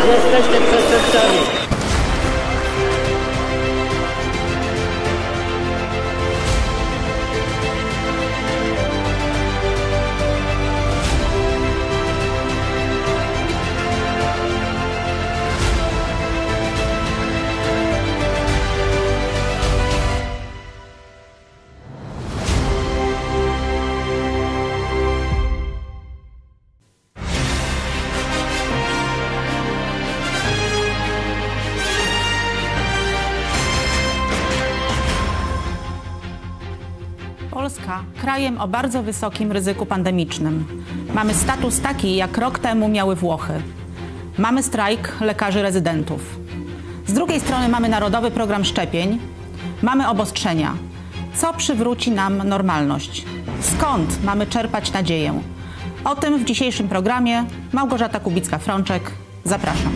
Jesteście przestępcami. Polska krajem o bardzo wysokim ryzyku pandemicznym. Mamy status taki, jak rok temu miały Włochy. Mamy strajk lekarzy rezydentów. Z drugiej strony mamy narodowy program szczepień. Mamy obostrzenia. Co przywróci nam normalność? Skąd mamy czerpać nadzieję? O tym w dzisiejszym programie Małgorzata Kubicka-Frączek. Zapraszam.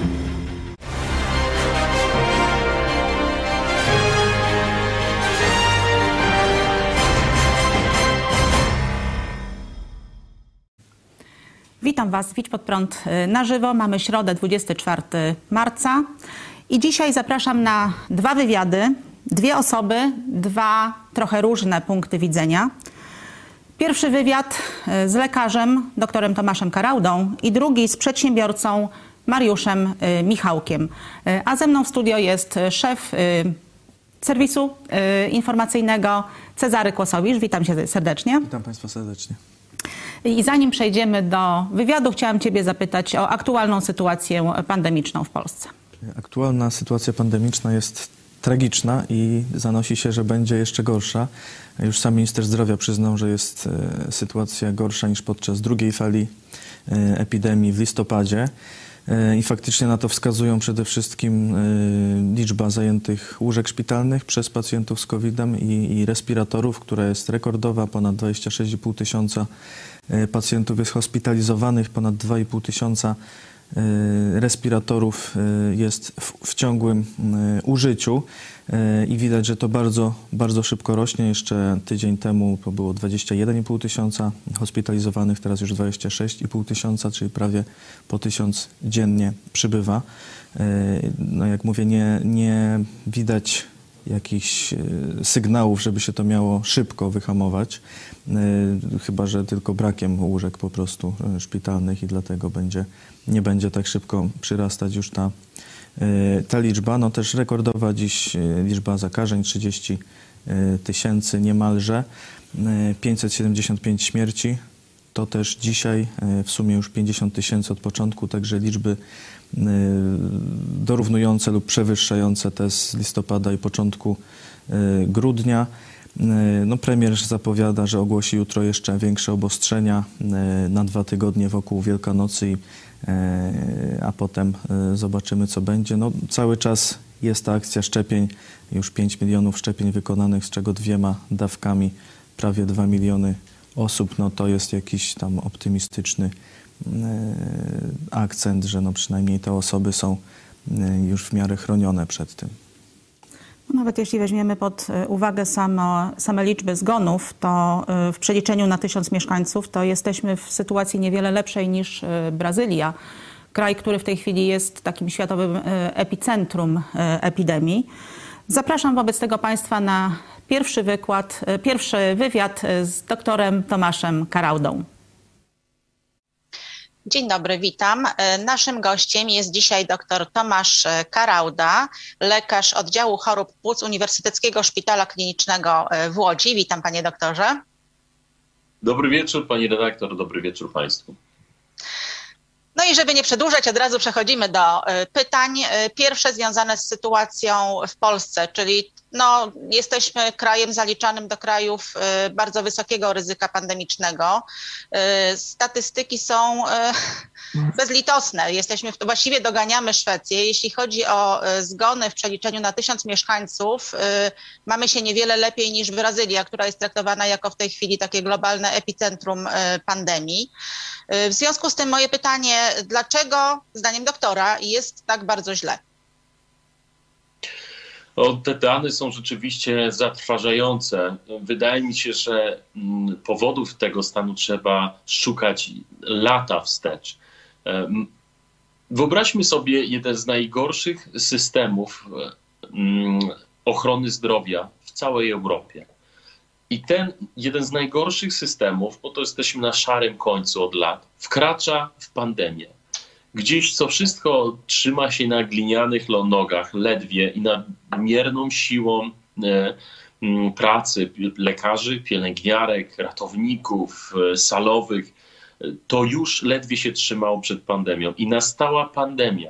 Witam Was w Idź Pod Prąd na żywo. Mamy środę, 24 marca i dzisiaj zapraszam na dwa wywiady, dwie osoby, dwa trochę różne punkty widzenia. Pierwszy wywiad z lekarzem, doktorem Tomaszem Karaudą i drugi z przedsiębiorcą Mariuszem Michałkiem. A ze mną w studio jest szef serwisu informacyjnego Cezary Kłosowicz. Witam Cię serdecznie. Witam Państwa serdecznie. I zanim przejdziemy do wywiadu, chciałam Ciebie zapytać o aktualną sytuację pandemiczną w Polsce. Aktualna sytuacja pandemiczna jest tragiczna i zanosi się, że będzie jeszcze gorsza. Już sam minister zdrowia przyznał, że jest sytuacja gorsza niż podczas drugiej fali epidemii w listopadzie. I faktycznie na to wskazują przede wszystkim liczba zajętych łóżek szpitalnych przez pacjentów z COVID-em i respiratorów, która jest rekordowa. Ponad 26,5 tysiąca pacjentów jest hospitalizowanych, ponad 2,5 tysiąca respiratorów jest w ciągłym użyciu i widać, że to bardzo, bardzo szybko rośnie. Jeszcze tydzień temu to było 21,5 tysiąca hospitalizowanych, teraz już 26,5 tysiąca, czyli prawie po 1000 dziennie przybywa. No jak mówię, nie widać jakichś sygnałów, żeby się to miało szybko wyhamować, chyba że tylko brakiem łóżek po prostu szpitalnych i dlatego nie będzie tak szybko przyrastać już ta liczba. No też rekordowa dziś liczba zakażeń, 30 tysięcy niemalże, 575 śmierci. To też dzisiaj w sumie już 50 tysięcy od początku, także liczby dorównujące lub przewyższające te z listopada i początku grudnia. No, premier zapowiada, że ogłosi jutro jeszcze większe obostrzenia na 2 tygodnie wokół Wielkanocy, a potem zobaczymy, co będzie. No, cały czas jest ta akcja szczepień, już 5 milionów szczepień wykonanych, z czego 2 dawkami prawie 2 miliony osób. No, to jest jakiś tam optymistyczny akcent, że no przynajmniej te osoby są już w miarę chronione przed tym. Nawet jeśli weźmiemy pod uwagę same liczby zgonów, to w przeliczeniu na 1000 mieszkańców to jesteśmy w sytuacji niewiele lepszej niż Brazylia. Kraj, który w tej chwili jest takim światowym epicentrum epidemii. Zapraszam wobec tego Państwa na pierwszy wywiad z doktorem Tomaszem Karaudą. Dzień dobry, witam. Naszym gościem jest dzisiaj dr Tomasz Karauda, lekarz oddziału chorób płuc Uniwersyteckiego Szpitala Klinicznego w Łodzi. Witam, panie doktorze. Dobry wieczór, pani redaktor, dobry wieczór państwu. No i żeby nie przedłużać, od razu przechodzimy do pytań. Pierwsze związane z sytuacją w Polsce, czyli no, jesteśmy krajem zaliczanym do krajów bardzo wysokiego ryzyka pandemicznego. Statystyki są bezlitosne. Właściwie doganiamy Szwecję. Jeśli chodzi o zgony w przeliczeniu na 1000 mieszkańców, mamy się niewiele lepiej niż Brazylia, która jest traktowana jako w tej chwili takie globalne epicentrum pandemii. W związku z tym moje pytanie, dlaczego zdaniem doktora jest tak bardzo źle? Te dane są rzeczywiście zatrważające. Wydaje mi się, że powodów tego stanu trzeba szukać lata wstecz. Wyobraźmy sobie jeden z najgorszych systemów ochrony zdrowia w całej Europie. I ten jeden z najgorszych systemów, bo to jesteśmy na szarym końcu od lat, wkracza w pandemię. Gdzieś co wszystko trzyma się na glinianych nogach ledwie i nadmierną siłą pracy lekarzy, pielęgniarek, ratowników, salowych, to już ledwie się trzymało przed pandemią. I nastała pandemia.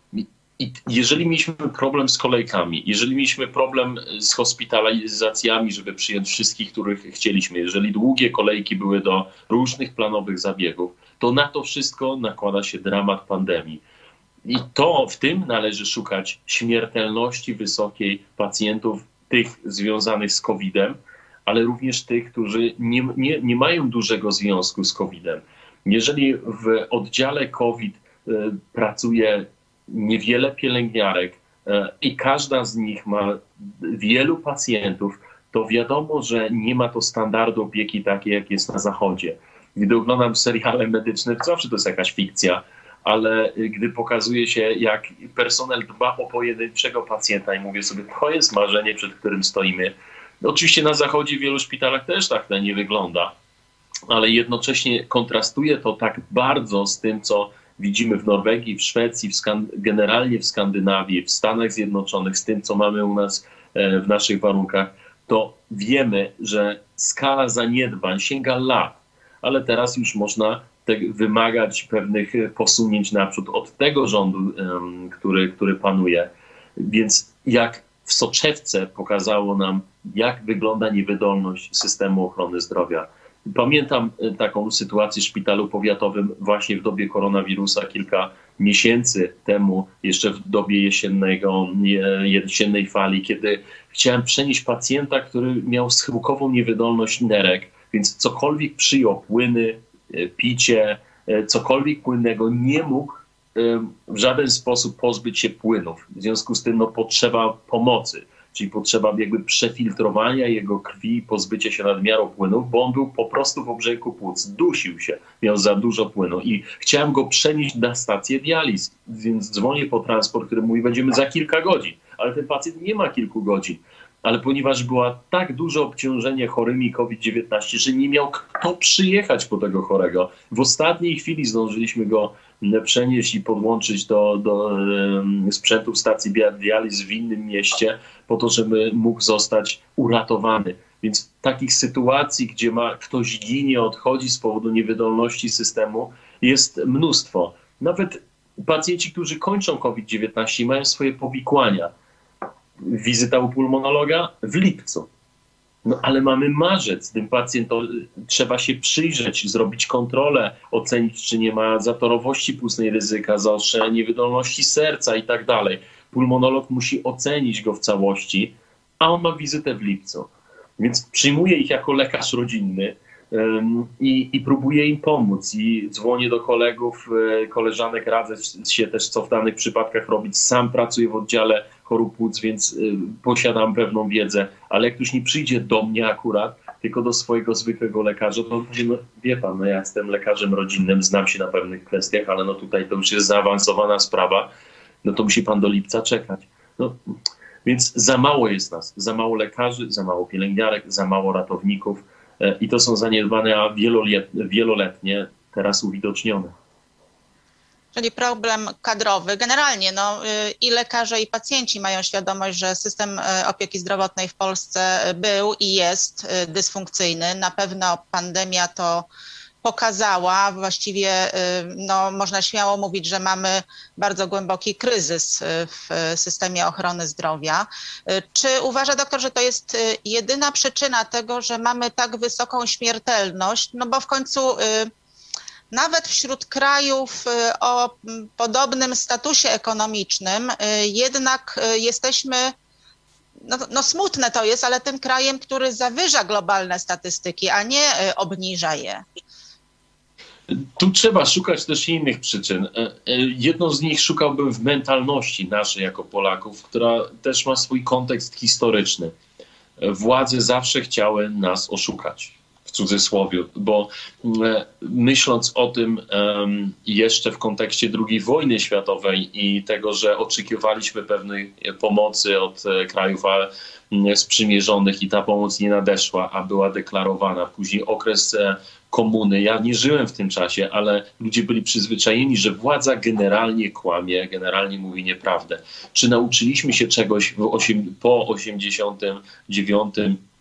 I jeżeli mieliśmy problem z kolejkami, jeżeli mieliśmy problem z hospitalizacjami, żeby przyjąć wszystkich, których chcieliśmy, jeżeli długie kolejki były do różnych planowych zabiegów, to na to wszystko nakłada się dramat pandemii. I to w tym należy szukać śmiertelności wysokiej pacjentów, tych związanych z COVID-em, ale również tych, którzy nie mają dużego związku z COVID-em. Jeżeli w oddziale COVID pracuje niewiele pielęgniarek i każda z nich ma wielu pacjentów, to wiadomo, że nie ma to standardu opieki takiej, jak jest na Zachodzie. Gdy oglądam seriale medyczne, zawsze to jest jakaś fikcja, ale gdy pokazuje się, jak personel dba o pojedynczego pacjenta i mówię sobie, to jest marzenie, przed którym stoimy. Oczywiście na Zachodzie w wielu szpitalach też tak to nie wygląda, ale jednocześnie kontrastuje to tak bardzo z tym, co widzimy w Norwegii, w Szwecji, generalnie w Skandynawii, w Stanach Zjednoczonych, z tym, co mamy u nas w naszych warunkach, to wiemy, że skala zaniedbań sięga lat, ale teraz już można wymagać pewnych posunięć naprzód od tego rządu, który panuje. Więc jak w soczewce pokazało nam, jak wygląda niewydolność systemu ochrony zdrowia. Pamiętam taką sytuację w szpitalu powiatowym właśnie w dobie koronawirusa kilka miesięcy temu, jeszcze w dobie jesiennej fali, kiedy chciałem przenieść pacjenta, który miał schyłkową niewydolność nerek, więc cokolwiek przyjął, płyny, picie, cokolwiek płynnego, nie mógł w żaden sposób pozbyć się płynów. W związku z tym potrzeba pomocy. Czyli potrzeba jakby przefiltrowania jego krwi i pozbycia się nadmiaru płynów, bo on był po prostu w obrzęku płuc, dusił się, miał za dużo płynu i chciałem go przenieść na stację dializ, więc dzwonię po transport, który mówi, będziemy za kilka godzin, ale ten pacjent nie ma kilku godzin. Ale ponieważ było tak duże obciążenie chorymi COVID-19, że nie miał kto przyjechać po tego chorego. W ostatniej chwili zdążyliśmy go przenieść i podłączyć do sprzętów stacji dializ w innym mieście po to, żeby mógł zostać uratowany. Więc takich sytuacji, gdzie ktoś ginie, odchodzi z powodu niewydolności systemu, jest mnóstwo. Nawet pacjenci, którzy kończą COVID-19 mają swoje powikłania. Wizyta u pulmonologa w lipcu. Ale mamy marzec, tym pacjentom trzeba się przyjrzeć, zrobić kontrolę, ocenić, czy nie ma zatorowości płucnej ryzyka, zaostrzenia niewydolności serca i tak dalej. Pulmonolog musi ocenić go w całości, a on ma wizytę w lipcu. Więc przyjmuję ich jako lekarz rodzinny i próbuję im pomóc. I dzwonię do kolegów, koleżanek, radzę się też, co w danych przypadkach robić. Sam pracuję w oddziale chorób płuc, więc posiadam pewną wiedzę. Ale jak ktoś nie przyjdzie do mnie akurat, tylko do swojego zwykłego lekarza, to wie pan, ja jestem lekarzem rodzinnym, znam się na pewnych kwestiach, ale tutaj to już jest zaawansowana sprawa, to musi pan do lipca czekać. Więc za mało jest nas, za mało lekarzy, za mało pielęgniarek, za mało ratowników i to są zaniedbania wieloletnie, teraz uwidocznione. Czyli problem kadrowy. Generalnie i lekarze, i pacjenci mają świadomość, że system opieki zdrowotnej w Polsce był i jest dysfunkcyjny. Na pewno pandemia to pokazała. Właściwie można śmiało mówić, że mamy bardzo głęboki kryzys w systemie ochrony zdrowia. Czy uważa doktor, że to jest jedyna przyczyna tego, że mamy tak wysoką śmiertelność? Bo w końcu nawet wśród krajów o podobnym statusie ekonomicznym jednak jesteśmy, smutne to jest, ale tym krajem, który zawyża globalne statystyki, a nie obniża je. Tu trzeba szukać też innych przyczyn. Jedną z nich szukałbym w mentalności naszej jako Polaków, która też ma swój kontekst historyczny. Władze zawsze chciały nas oszukać. w cudzysłowie, bo myśląc o tym jeszcze w kontekście II wojny światowej i tego, że oczekiwaliśmy pewnej pomocy od krajów sprzymierzonych i ta pomoc nie nadeszła, a była deklarowana. Później okres komuny. Ja nie żyłem w tym czasie, ale ludzie byli przyzwyczajeni, że władza generalnie kłamie, generalnie mówi nieprawdę. Czy nauczyliśmy się czegoś po 89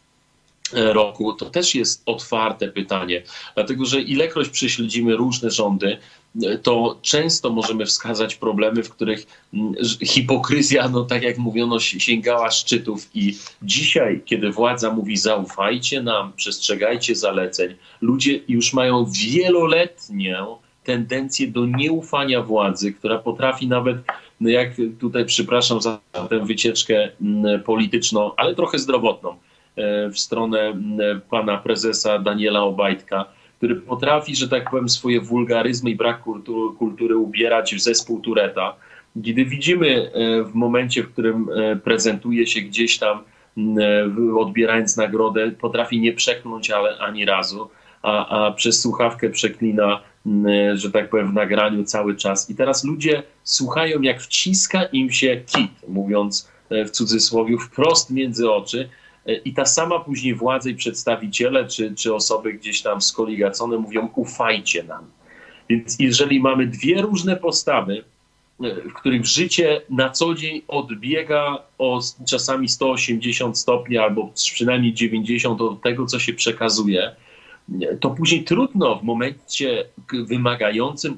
roku? To też jest otwarte pytanie, dlatego że ilekroć prześledzimy różne rządy, to często możemy wskazać problemy, w których hipokryzja, no tak jak mówiono, sięgała szczytów i dzisiaj, kiedy władza mówi zaufajcie nam, przestrzegajcie zaleceń, ludzie już mają wieloletnią tendencję do nieufania władzy, która potrafi nawet, no jak tutaj przepraszam za tę wycieczkę polityczną, ale trochę zdrowotną, w stronę pana prezesa Daniela Obajtka, który potrafi, że tak powiem, swoje wulgaryzmy i brak kultury ubierać w zespół Tureta. Kiedy widzimy w momencie, w którym prezentuje się gdzieś tam, odbierając nagrodę, potrafi nie przekląć ani razu, a przez słuchawkę przeklina, że tak powiem, w nagraniu cały czas. I teraz ludzie słuchają, jak wciska im się kit, mówiąc w cudzysłowie, wprost między oczy. I ta sama później władza i przedstawiciele, czy osoby gdzieś tam skoligacone mówią ufajcie nam. Więc jeżeli mamy dwie różne postawy, w których życie na co dzień odbiega o czasami 180 stopni albo przynajmniej 90 od tego, co się przekazuje, to później trudno w momencie wymagającym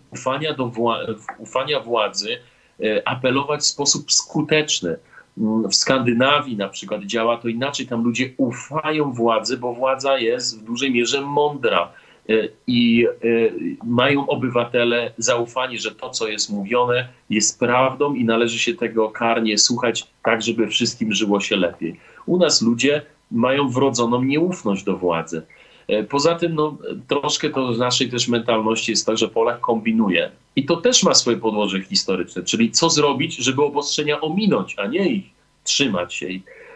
ufania władzy apelować w sposób skuteczny. W Skandynawii na przykład działa to inaczej. Tam ludzie ufają władzy, bo władza jest w dużej mierze mądra i mają obywatele zaufanie, że to, co jest mówione, jest prawdą i należy się tego karnie słuchać tak, żeby wszystkim żyło się lepiej. U nas ludzie mają wrodzoną nieufność do władzy. Poza tym no, troszkę to w naszej też mentalności jest tak, że Polak kombinuje. I to też ma swoje podłoże historyczne, czyli co zrobić, żeby obostrzenia ominąć, a nie ich trzymać się.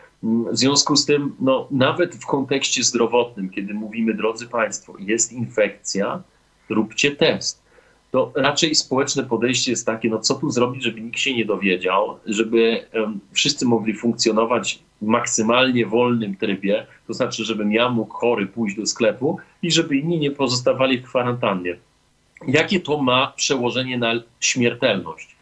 W związku z tym, no, nawet w kontekście zdrowotnym, kiedy mówimy, drodzy Państwo, jest infekcja, róbcie test. To raczej społeczne podejście jest takie, no co tu zrobić, żeby nikt się nie dowiedział, żeby wszyscy mogli funkcjonować w maksymalnie wolnym trybie, to znaczy, żebym ja mógł chory pójść do sklepu i żeby inni nie pozostawali w kwarantannie. Jakie to ma przełożenie na śmiertelność?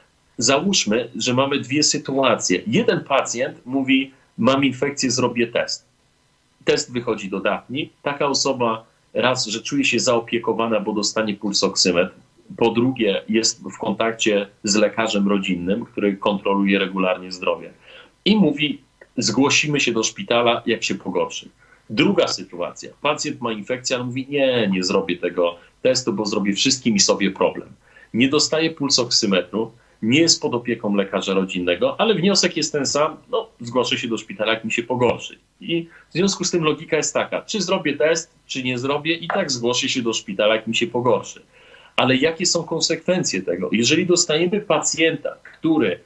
Załóżmy, że mamy dwie sytuacje. Jeden pacjent mówi, mam infekcję, zrobię test. Test wychodzi dodatni. Taka osoba raz, że czuje się zaopiekowana, bo dostanie pulsoksymetr. Po drugie, jest w kontakcie z lekarzem rodzinnym, który kontroluje regularnie zdrowie. I mówi, zgłosimy się do szpitala, jak się pogorszy. Druga sytuacja. Pacjent ma infekcję, ale mówi, nie zrobię tego testu, bo zrobię wszystkim i sobie problem. Nie dostaje pulsoksymetru, nie jest pod opieką lekarza rodzinnego, ale wniosek jest ten sam, no zgłoszę się do szpitala, jak mi się pogorszy. I w związku z tym logika jest taka, czy zrobię test, czy nie zrobię, i tak zgłoszę się do szpitala, jak mi się pogorszy. Ale jakie są konsekwencje tego? Jeżeli dostajemy pacjenta, który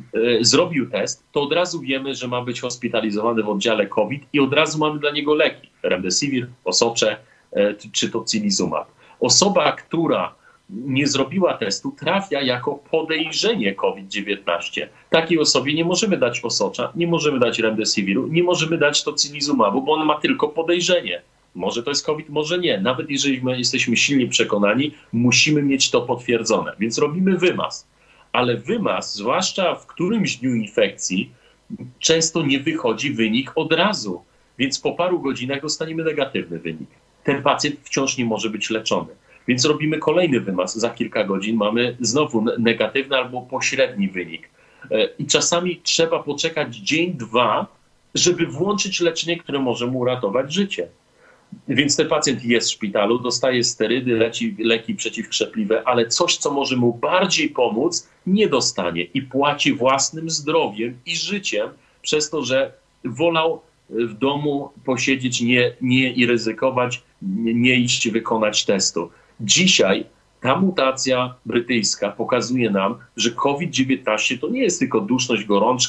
zrobił test, to od razu wiemy, że ma być hospitalizowany w oddziale COVID i od razu mamy dla niego leki. Remdesivir, Osocze czy tocilizumab. Osoba, która nie zrobiła testu, trafia jako podejrzenie COVID-19. Takiej osobie nie możemy dać Osocza, nie możemy dać Remdesiviru, nie możemy dać tocilizumabu, bo on ma tylko podejrzenie. Może to jest COVID, może nie. Nawet jeżeli my jesteśmy silnie przekonani, musimy mieć to potwierdzone. Więc robimy wymaz. Ale wymaz, zwłaszcza w którymś dniu infekcji, często nie wychodzi wynik od razu. Więc po paru godzinach dostaniemy negatywny wynik. Ten pacjent wciąż nie może być leczony. Więc robimy kolejny wymaz. Za kilka godzin mamy znowu negatywny albo pośredni wynik. I czasami trzeba poczekać dzień, dwa, żeby włączyć leczenie, które może mu uratować życie. Więc ten pacjent jest w szpitalu, dostaje sterydy, leki przeciwkrzepliwe, ale coś, co może mu bardziej pomóc, nie dostanie i płaci własnym zdrowiem i życiem przez to, że wolał w domu posiedzieć, nie i ryzykować, nie iść wykonać testu. Dzisiaj ta mutacja brytyjska pokazuje nam, że COVID-19 to nie jest tylko duszność, gorączka,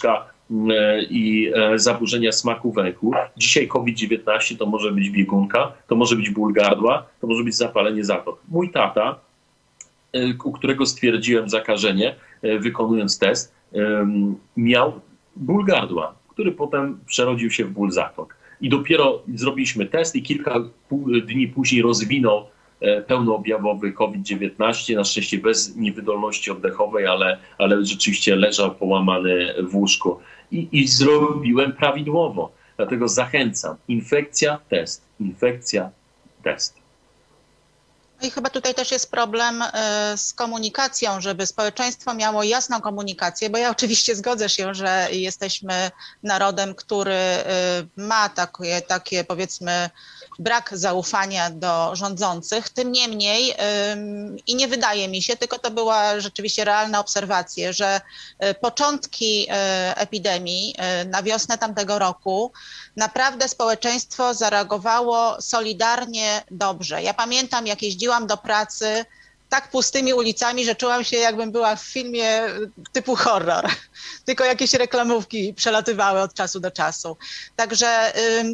i zaburzenia smaku węchu. Dzisiaj COVID-19 to może być biegunka, to może być ból gardła, to może być zapalenie zatok. Mój tata, u którego stwierdziłem zakażenie, wykonując test, miał ból gardła, który potem przerodził się w ból zatok. I dopiero zrobiliśmy test i kilka dni później rozwinął pełnoobjawowy COVID-19, na szczęście bez niewydolności oddechowej, ale rzeczywiście leżał połamany w łóżku. I zrobiłem prawidłowo. Dlatego zachęcam. Infekcja, test. Infekcja, test. No i chyba tutaj też jest problem z komunikacją, żeby społeczeństwo miało jasną komunikację, bo ja oczywiście zgodzę się, że jesteśmy narodem, który ma takie powiedzmy brak zaufania do rządzących. Tym niemniej i nie wydaje mi się, tylko to była rzeczywiście realna obserwacja, że początki epidemii na wiosnę tamtego roku naprawdę społeczeństwo zareagowało solidarnie dobrze. Ja pamiętam, jak jeździłam do pracy tak pustymi ulicami, że czułam się, jakbym była w filmie typu horror. Tylko jakieś reklamówki przelatywały od czasu do czasu. Także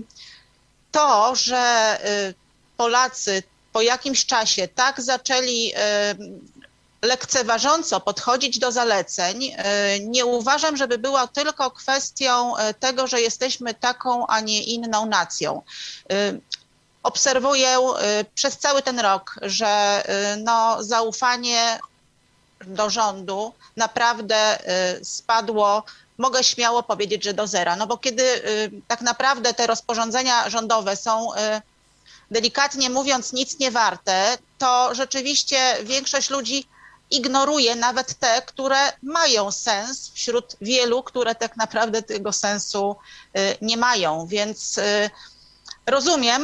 to, że Polacy po jakimś czasie tak zaczęli lekceważąco podchodzić do zaleceń, nie uważam, żeby była tylko kwestią tego, że jesteśmy taką, a nie inną nacją. Obserwuję przez cały ten rok, że zaufanie do rządu naprawdę spadło, mogę śmiało powiedzieć, że do zera. No bo kiedy tak naprawdę te rozporządzenia rządowe są delikatnie mówiąc nic nie warte, to rzeczywiście większość ludzi ignoruje nawet te, które mają sens wśród wielu, które tak naprawdę tego sensu nie mają. Więc rozumiem,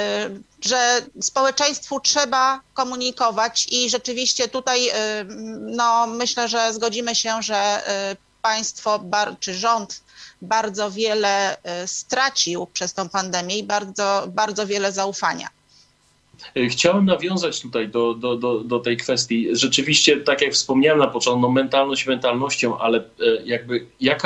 że społeczeństwu trzeba komunikować i rzeczywiście tutaj myślę, że zgodzimy się, że państwo czy rząd bardzo wiele stracił przez tą pandemię i bardzo, bardzo wiele zaufania. Chciałem nawiązać tutaj do tej kwestii. Rzeczywiście, tak jak wspomniałem na początku, mentalność mentalnością, ale jakby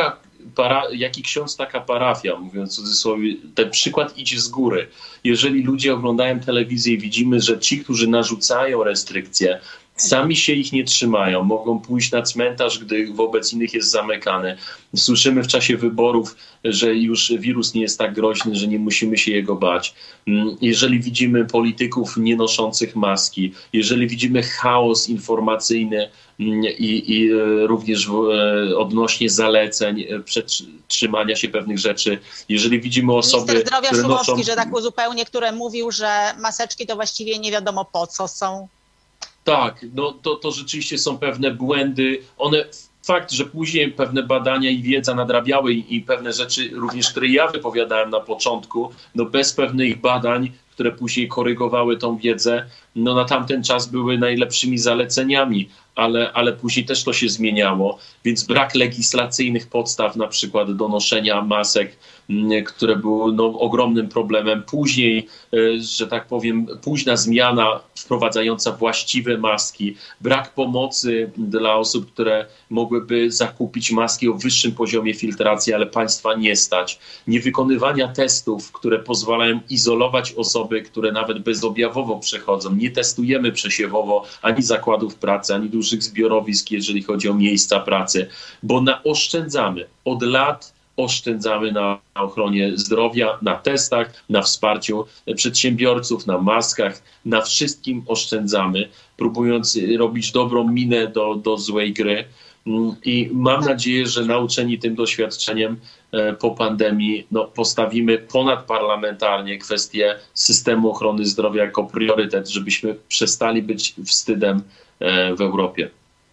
jaki ksiądz, taka parafia, mówiąc w cudzysłowie, ten przykład idzie z góry. Jeżeli ludzie oglądają telewizję i widzimy, że ci, którzy narzucają restrykcje, sami się ich nie trzymają, mogą pójść na cmentarz, gdy wobec innych jest zamykany. Słyszymy w czasie wyborów, że już wirus nie jest tak groźny, że nie musimy się jego bać. Jeżeli widzimy polityków nie noszących maski, jeżeli widzimy chaos informacyjny i również odnośnie zaleceń, przetrzymania się pewnych rzeczy, jeżeli widzimy osoby, Minister zdrowia które Szumowski, że tak uzupełnię, które mówił, że maseczki to właściwie nie wiadomo po co są. Tak, to rzeczywiście są pewne błędy. Fakt, że później pewne badania i wiedza nadrabiały i pewne rzeczy również, które ja wypowiadałem na początku, bez pewnych badań, które później korygowały tą wiedzę, na tamten czas były najlepszymi zaleceniami, ale później też to się zmieniało, więc brak legislacyjnych podstaw na przykład do noszenia masek, które były ogromnym problemem. Później, że tak powiem, późna zmiana wprowadzająca właściwe maski, brak pomocy dla osób, które mogłyby zakupić maski o wyższym poziomie filtracji, ale państwa nie stać. Niewykonywania testów, które pozwalają izolować osoby, które nawet bezobjawowo przechodzą. Nie testujemy przesiewowo ani zakładów pracy, ani dużych zbiorowisk, jeżeli chodzi o miejsca pracy, bo oszczędzamy od lat. Oszczędzamy na ochronie zdrowia, na testach, na wsparciu przedsiębiorców, na maskach, na wszystkim oszczędzamy, próbując robić dobrą minę do złej gry. I mam nadzieję, że nauczeni tym doświadczeniem po pandemii postawimy ponadparlamentarnie kwestię systemu ochrony zdrowia jako priorytet, żebyśmy przestali być wstydem w Europie.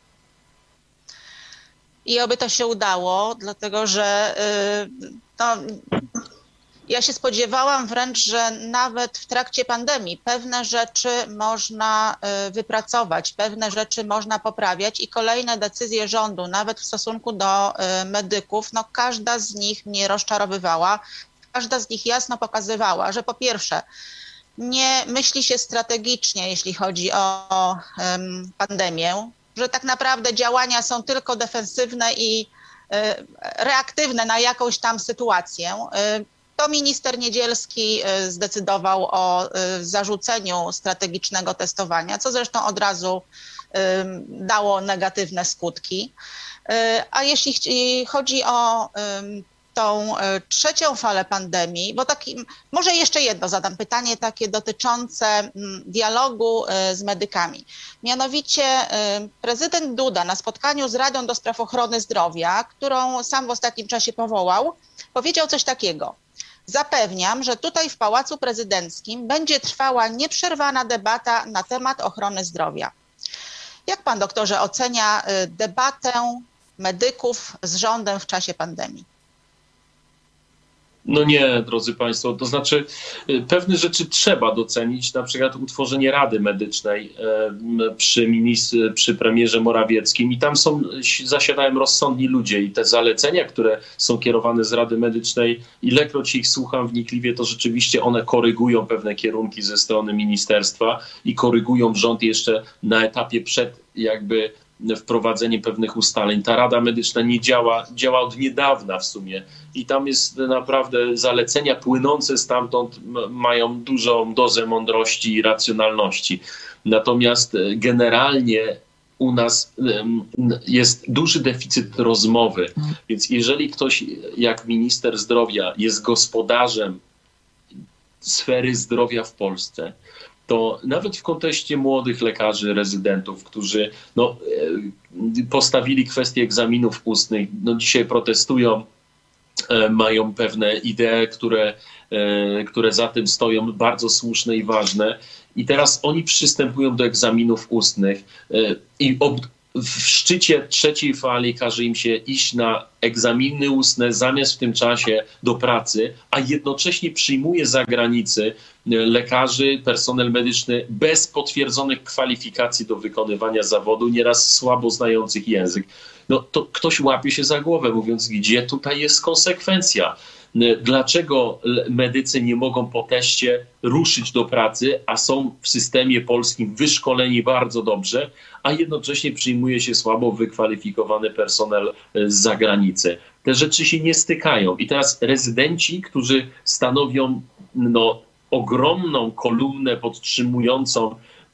I oby to się udało, dlatego że ja się spodziewałam wręcz, że nawet w trakcie pandemii pewne rzeczy można wypracować, pewne rzeczy można poprawiać i kolejne decyzje rządu, nawet w stosunku do medyków, każda z nich mnie rozczarowywała, każda z nich jasno pokazywała, że po pierwsze nie myśli się strategicznie, jeśli chodzi o pandemię, że tak naprawdę działania są tylko defensywne i reaktywne na jakąś tam sytuację, to minister Niedzielski zdecydował o zarzuceniu strategicznego testowania, co zresztą od razu dało negatywne skutki. A jeśli chodzi o tą trzecią falę pandemii, bo może jeszcze jedno zadam pytanie takie dotyczące dialogu z medykami. Mianowicie prezydent Duda na spotkaniu z Radą do Spraw Ochrony Zdrowia, którą sam w ostatnim czasie powołał, powiedział coś takiego. Zapewniam, że tutaj w Pałacu Prezydenckim będzie trwała nieprzerwana debata na temat ochrony zdrowia. Jak pan, doktorze, ocenia debatę medyków z rządem w czasie pandemii? No nie, drodzy Państwo, to znaczy pewne rzeczy trzeba docenić, na przykład utworzenie Rady Medycznej przy premierze Morawieckim i tam zasiadają rozsądni ludzie i te zalecenia, które są kierowane z Rady Medycznej, ilekroć ich słucham wnikliwie, to rzeczywiście one korygują pewne kierunki ze strony ministerstwa i korygują rząd jeszcze na etapie przed jakby wprowadzeniem pewnych ustaleń. Ta Rada Medyczna nie działa od niedawna w sumie i tam jest naprawdę zalecenia płynące stamtąd mają dużą dozę mądrości i racjonalności. Natomiast generalnie u nas jest duży deficyt rozmowy, więc jeżeli ktoś jak minister zdrowia jest gospodarzem sfery zdrowia w Polsce, to nawet w kontekście młodych lekarzy, rezydentów, którzy postawili kwestię egzaminów ustnych, dzisiaj protestują, mają pewne idee, które za tym stoją, bardzo słuszne i ważne. I teraz oni przystępują do egzaminów ustnych i w szczycie trzeciej fali każe im się iść na egzaminy ustne zamiast w tym czasie do pracy, a jednocześnie przyjmuje z zagranicy lekarzy, personel medyczny bez potwierdzonych kwalifikacji do wykonywania zawodu, nieraz słabo znających język. To ktoś łapie się za głowę, mówiąc, gdzie tutaj jest konsekwencja? Dlaczego medycy nie mogą po teście ruszyć do pracy, a są w systemie polskim wyszkoleni bardzo dobrze, a jednocześnie przyjmuje się słabo wykwalifikowany personel z zagranicy? Te rzeczy się nie stykają. I teraz rezydenci, którzy stanowią ogromną kolumnę podtrzymującą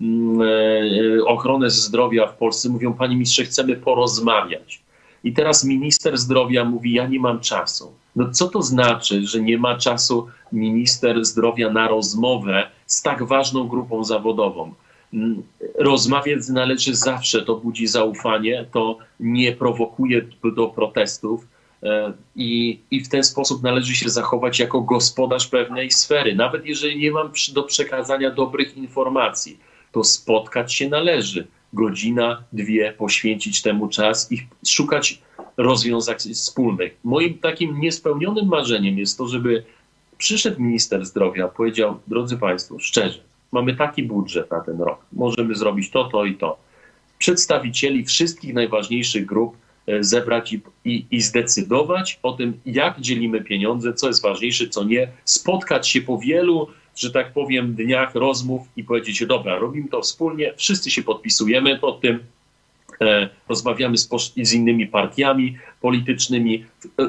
ochronę zdrowia w Polsce, mówią: panie ministrze, chcemy porozmawiać. I teraz minister zdrowia mówi: ja nie mam czasu. Co to znaczy, że nie ma czasu minister zdrowia na rozmowę z tak ważną grupą zawodową? Rozmawiać należy zawsze, to budzi zaufanie, to nie prowokuje do protestów i w ten sposób należy się zachować jako gospodarz pewnej sfery. Nawet jeżeli nie mam do przekazania dobrych informacji, to spotkać się należy. Godzina, dwie, poświęcić temu czas i szukać rozwiązań wspólnych. Moim takim niespełnionym marzeniem jest to, żeby przyszedł minister zdrowia, powiedział: drodzy Państwo, szczerze, mamy taki budżet na ten rok, możemy zrobić to i to. Przedstawicieli wszystkich najważniejszych grup zebrać i zdecydować o tym, jak dzielimy pieniądze, co jest ważniejsze, co nie. Spotkać się po wielu, że tak powiem, dniach rozmów i powiedzieć: dobra, robimy to wspólnie, wszyscy się podpisujemy pod tym, rozmawiamy z innymi partiami politycznymi,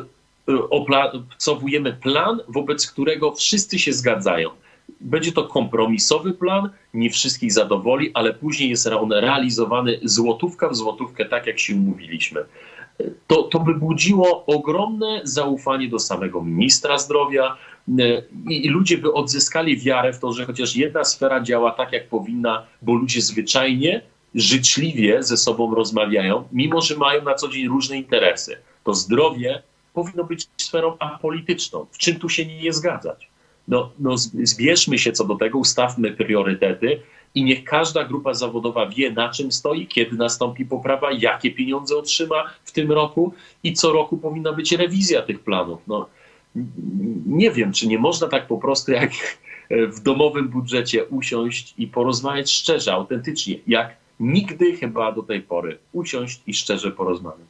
opracowujemy plan, wobec którego wszyscy się zgadzają. Będzie to kompromisowy plan, nie wszystkich zadowoli, ale później jest on realizowany złotówka w złotówkę, tak jak się umówiliśmy. To by budziło ogromne zaufanie do samego ministra zdrowia i ludzie by odzyskali wiarę w to, że chociaż jedna sfera działa tak, jak powinna, bo ludzie zwyczajnie, życzliwie ze sobą rozmawiają, mimo że mają na co dzień różne interesy. To zdrowie powinno być sferą apolityczną. W czym tu się nie zgadzać? Zbierzmy się co do tego, ustawmy priorytety i niech każda grupa zawodowa wie, na czym stoi, kiedy nastąpi poprawa, jakie pieniądze otrzyma w tym roku i co roku powinna być rewizja tych planów. Nie wiem, czy nie można tak po prostu jak w domowym budżecie usiąść i porozmawiać szczerze, autentycznie, jak nigdy chyba do tej pory. Usiąść i szczerze porozmawiać.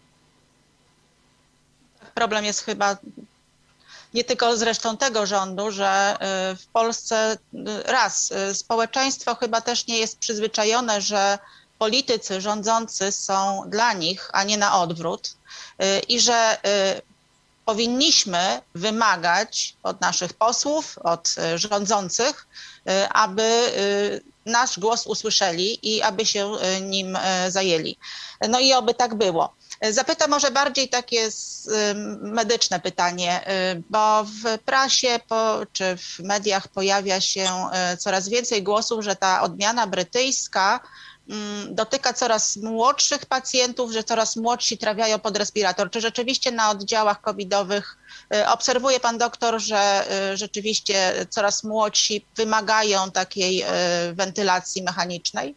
Problem jest chyba nie tylko zresztą tego rządu, że w Polsce społeczeństwo chyba też nie jest przyzwyczajone, że politycy rządzący są dla nich, a nie na odwrót i że powinniśmy wymagać od naszych posłów, od rządzących, aby nasz głos usłyszeli i aby się nim zajęli. No i oby tak było. Zapytam może bardziej takie medyczne pytanie, bo w prasie czy w mediach pojawia się coraz więcej głosów, że ta odmiana brytyjska dotyka coraz młodszych pacjentów, że coraz młodsi trafiają pod respirator. Czy rzeczywiście na oddziałach covidowych obserwuje pan doktor, że rzeczywiście coraz młodsi wymagają takiej wentylacji mechanicznej?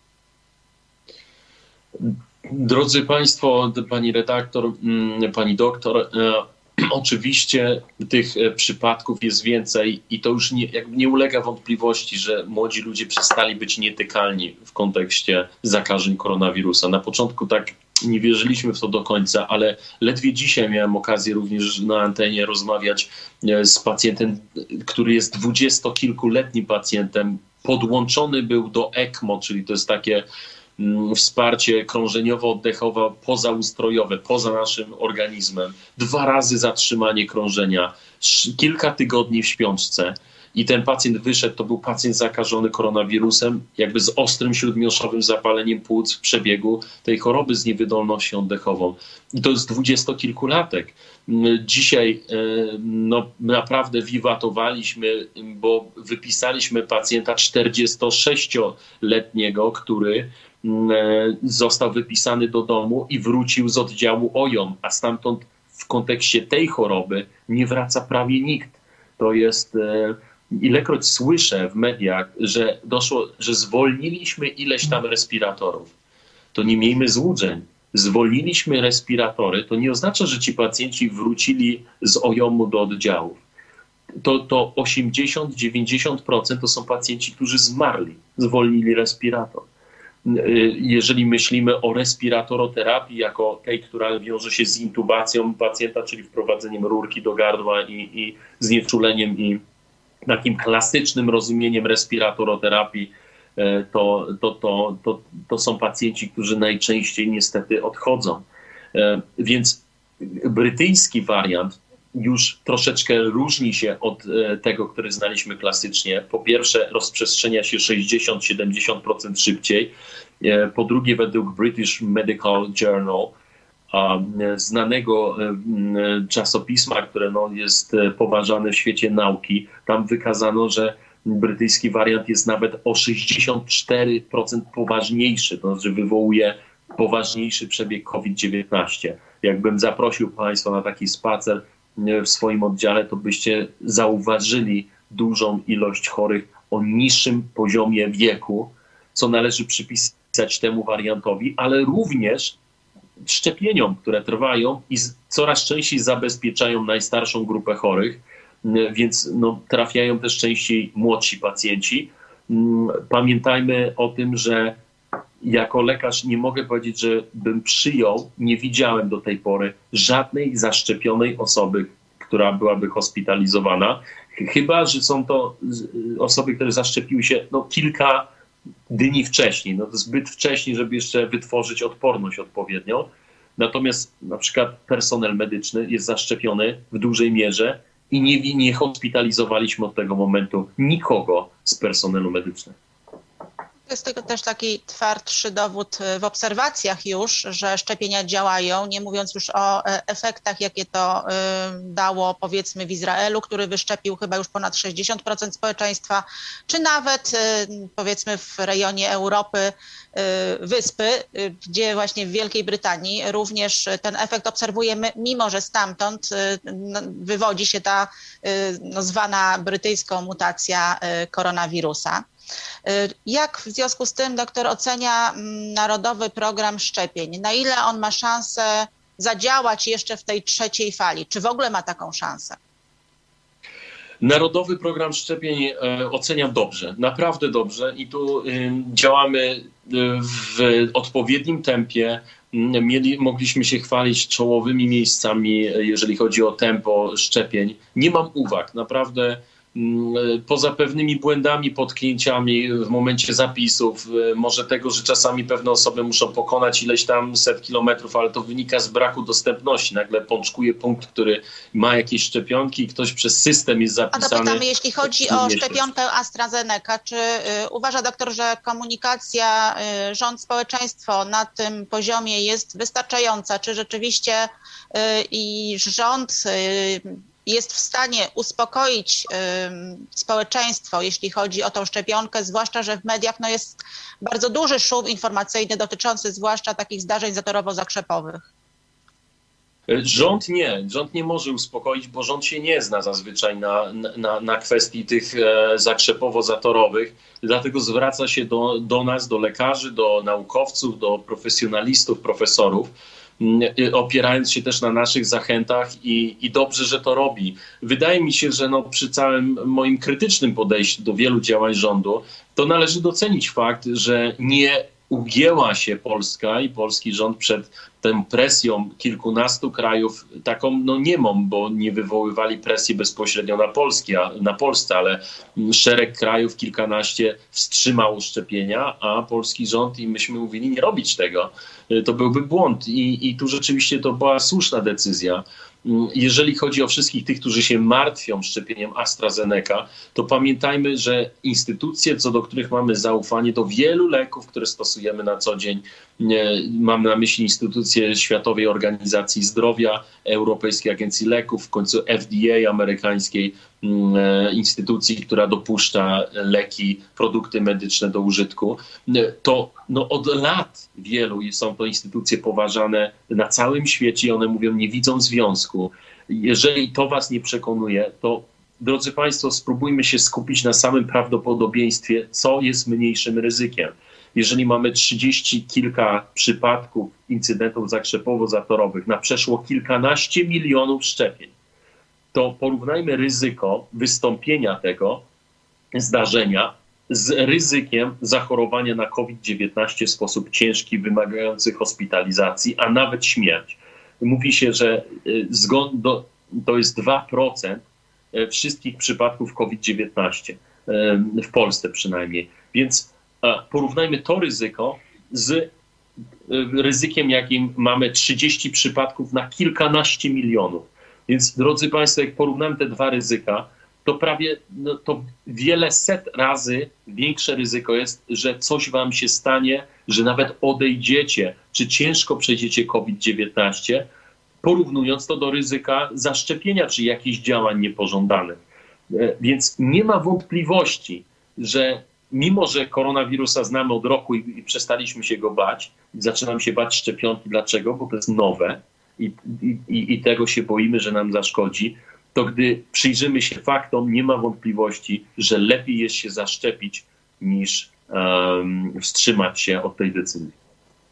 Drodzy Państwo, pani redaktor, pani doktor, oczywiście tych przypadków jest więcej i to już nie ulega wątpliwości, że młodzi ludzie przestali być nietykalni w kontekście zakażeń koronawirusa. Na początku tak nie wierzyliśmy w to do końca, ale ledwie dzisiaj miałem okazję również na antenie rozmawiać z pacjentem, który jest 20-kilkuletnim pacjentem. Podłączony był do ECMO, czyli to jest takie wsparcie krążeniowo-oddechowe pozaustrojowe, poza naszym organizmem. 2 razy zatrzymanie krążenia, kilka tygodni w śpiączce. I ten pacjent wyszedł, to był pacjent zakażony koronawirusem, jakby z ostrym śródmioszowym zapaleniem płuc w przebiegu tej choroby z niewydolnością oddechową. I to jest 20-kilkulatek. Dzisiaj naprawdę wiwatowaliśmy, bo wypisaliśmy pacjenta 46-letniego, który został wypisany do domu i wrócił z oddziału OJOM, a stamtąd w kontekście tej choroby nie wraca prawie nikt. To jest, ilekroć słyszę w mediach, że zwolniliśmy ileś tam respiratorów, to nie miejmy złudzeń. Zwolniliśmy respiratory, to nie oznacza, że ci pacjenci wrócili z OJOM-u do oddziałów. To 80-90% to są pacjenci, którzy zmarli, zwolnili respirator. Jeżeli myślimy o respiratoroterapii jako tej, która wiąże się z intubacją pacjenta, czyli wprowadzeniem rurki do gardła i znieczuleniem i takim klasycznym rozumieniem respiratoroterapii, to są pacjenci, którzy najczęściej niestety odchodzą. Więc brytyjski wariant już troszeczkę różni się od tego, który znaliśmy klasycznie. Po pierwsze, rozprzestrzenia się 60-70% szybciej. Po drugie, według British Medical Journal, znanego czasopisma, które jest poważane w świecie nauki, tam wykazano, że brytyjski wariant jest nawet o 64% poważniejszy, to znaczy wywołuje poważniejszy przebieg COVID-19. Jakbym zaprosił Państwa na taki spacer w swoim oddziale, to byście zauważyli dużą ilość chorych o niższym poziomie wieku, co należy przypisać temu wariantowi, ale również szczepieniom, które trwają i coraz częściej zabezpieczają najstarszą grupę chorych, więc trafiają też częściej młodsi pacjenci. Pamiętajmy o tym, że jako lekarz nie mogę powiedzieć, że bym przyjął, nie widziałem do tej pory żadnej zaszczepionej osoby, która byłaby hospitalizowana, chyba że są to osoby, które zaszczepiły się kilka dni wcześniej. To zbyt wcześnie, żeby jeszcze wytworzyć odporność odpowiednią. Natomiast na przykład personel medyczny jest zaszczepiony w dużej mierze i nie hospitalizowaliśmy od tego momentu nikogo z personelu medycznego. To jest tylko też taki twardszy dowód w obserwacjach już, że szczepienia działają, nie mówiąc już o efektach, jakie to dało powiedzmy w Izraelu, który wyszczepił chyba już ponad 60% społeczeństwa, czy nawet powiedzmy w rejonie Europy, Wyspy, gdzie właśnie w Wielkiej Brytanii również ten efekt obserwujemy, mimo że stamtąd wywodzi się ta zwana brytyjską mutacja koronawirusa. Jak w związku z tym doktor ocenia Narodowy Program Szczepień? Na ile on ma szansę zadziałać jeszcze w tej trzeciej fali? Czy w ogóle ma taką szansę? Narodowy Program Szczepień oceniam dobrze, naprawdę dobrze i tu działamy w odpowiednim tempie. Mogliśmy się chwalić czołowymi miejscami, jeżeli chodzi o tempo szczepień. Nie mam uwag, naprawdę poza pewnymi błędami, potknięciami w momencie zapisów, może tego, że czasami pewne osoby muszą pokonać ileś tam set kilometrów, ale to wynika z braku dostępności. Nagle pączkuje punkt, który ma jakieś szczepionki i ktoś przez system jest zapisany. A dopytamy, jeśli chodzi o szczepionkę AstraZeneca, czy uważa doktor, że komunikacja rząd-społeczeństwo na tym poziomie jest wystarczająca? Czy rzeczywiście i rząd jest w stanie uspokoić społeczeństwo, jeśli chodzi o tą szczepionkę, zwłaszcza, że w mediach jest bardzo duży szum informacyjny dotyczący zwłaszcza takich zdarzeń zatorowo-zakrzepowych? Rząd nie może uspokoić, bo rząd się nie zna zazwyczaj na kwestii tych zakrzepowo-zatorowych, dlatego zwraca się do nas, do lekarzy, do naukowców, do profesjonalistów, profesorów, opierając się też na naszych zachętach i dobrze, że to robi. Wydaje mi się, że przy całym moim krytycznym podejściu do wielu działań rządu, to należy docenić fakt, że nie ugięła się Polska i polski rząd przed tą presją kilkunastu krajów, taką niemą, bo nie wywoływali presji bezpośrednio na Polsce, ale szereg krajów, kilkanaście wstrzymało szczepienia, a polski rząd i myśmy mówili nie robić tego. To byłby błąd i tu rzeczywiście to była słuszna decyzja. Jeżeli chodzi o wszystkich tych, którzy się martwią szczepieniem AstraZeneca, to pamiętajmy, że instytucje, co do których mamy zaufanie do wielu leków, które stosujemy na co dzień, mam na myśli instytucje Światowej Organizacji Zdrowia, Europejskiej Agencji Leków, w końcu FDA amerykańskiej, instytucji, która dopuszcza leki, produkty medyczne do użytku, to od lat wielu są to instytucje poważane na całym świecie i one mówią, nie widzą związku. Jeżeli to was nie przekonuje, to drodzy Państwo, spróbujmy się skupić na samym prawdopodobieństwie, co jest mniejszym ryzykiem. Jeżeli mamy 30 kilka przypadków incydentów zakrzepowo-zatorowych na przeszło kilkanaście milionów szczepień, to porównajmy ryzyko wystąpienia tego zdarzenia z ryzykiem zachorowania na COVID-19 w sposób ciężki, wymagający hospitalizacji, a nawet śmierć. Mówi się, że to jest 2% wszystkich przypadków COVID-19 w Polsce przynajmniej. Więc porównajmy to ryzyko z ryzykiem, jakim mamy 30 przypadków na kilkanaście milionów. Więc drodzy Państwo, jak porównamy te dwa ryzyka, to prawie to wiele set razy większe ryzyko jest, że coś wam się stanie, że nawet odejdziecie, czy ciężko przejdziecie COVID-19, porównując to do ryzyka zaszczepienia, czy jakichś działań niepożądanych. Więc nie ma wątpliwości, że mimo, że koronawirusa znamy od roku i przestaliśmy się go bać, zaczynam się bać szczepionki. Dlaczego? Bo to jest nowe i tego się boimy, że nam zaszkodzi. To gdy przyjrzymy się faktom, nie ma wątpliwości, że lepiej jest się zaszczepić niż wstrzymać się od tej decyzji.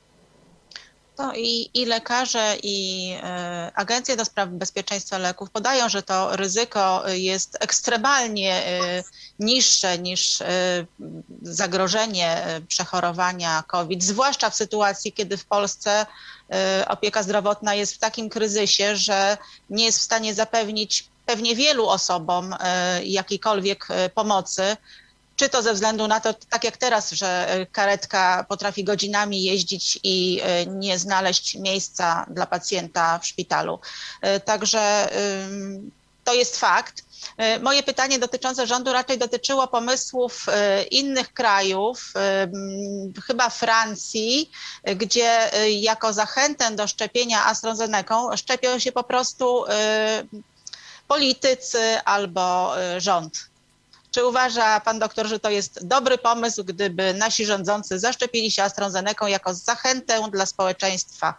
No i lekarze, i Agencje do Spraw Bezpieczeństwa Leków podają, że to ryzyko jest ekstremalnie niższe niż zagrożenie przechorowania COVID, zwłaszcza w sytuacji, kiedy w Polsce opieka zdrowotna jest w takim kryzysie, że nie jest w stanie zapewnić pewnie wielu osobom jakiejkolwiek pomocy. Czy to ze względu na to, tak jak teraz, że karetka potrafi godzinami jeździć i nie znaleźć miejsca dla pacjenta w szpitalu. Także to jest fakt. Moje pytanie dotyczące rządu raczej dotyczyło pomysłów innych krajów, chyba Francji, gdzie jako zachętę do szczepienia AstraZenecą szczepią się po prostu politycy albo rząd. Czy uważa pan doktor, że to jest dobry pomysł, gdyby nasi rządzący zaszczepili się AstraZenecą jako zachętę dla społeczeństwa?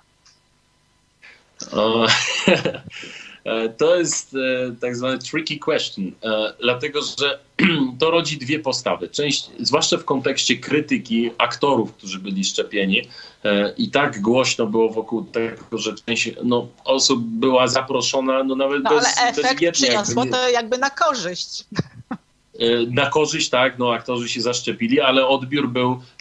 To jest tak zwany tricky question, dlatego że to rodzi dwie postawy. Część, zwłaszcza w kontekście krytyki aktorów, którzy byli szczepieni, i tak głośno było wokół tego, że część osób była zaproszona nawet bez... Ale efekt przyniosło to jakby na korzyść. Na korzyść, tak, aktorzy się zaszczepili, ale odbiór był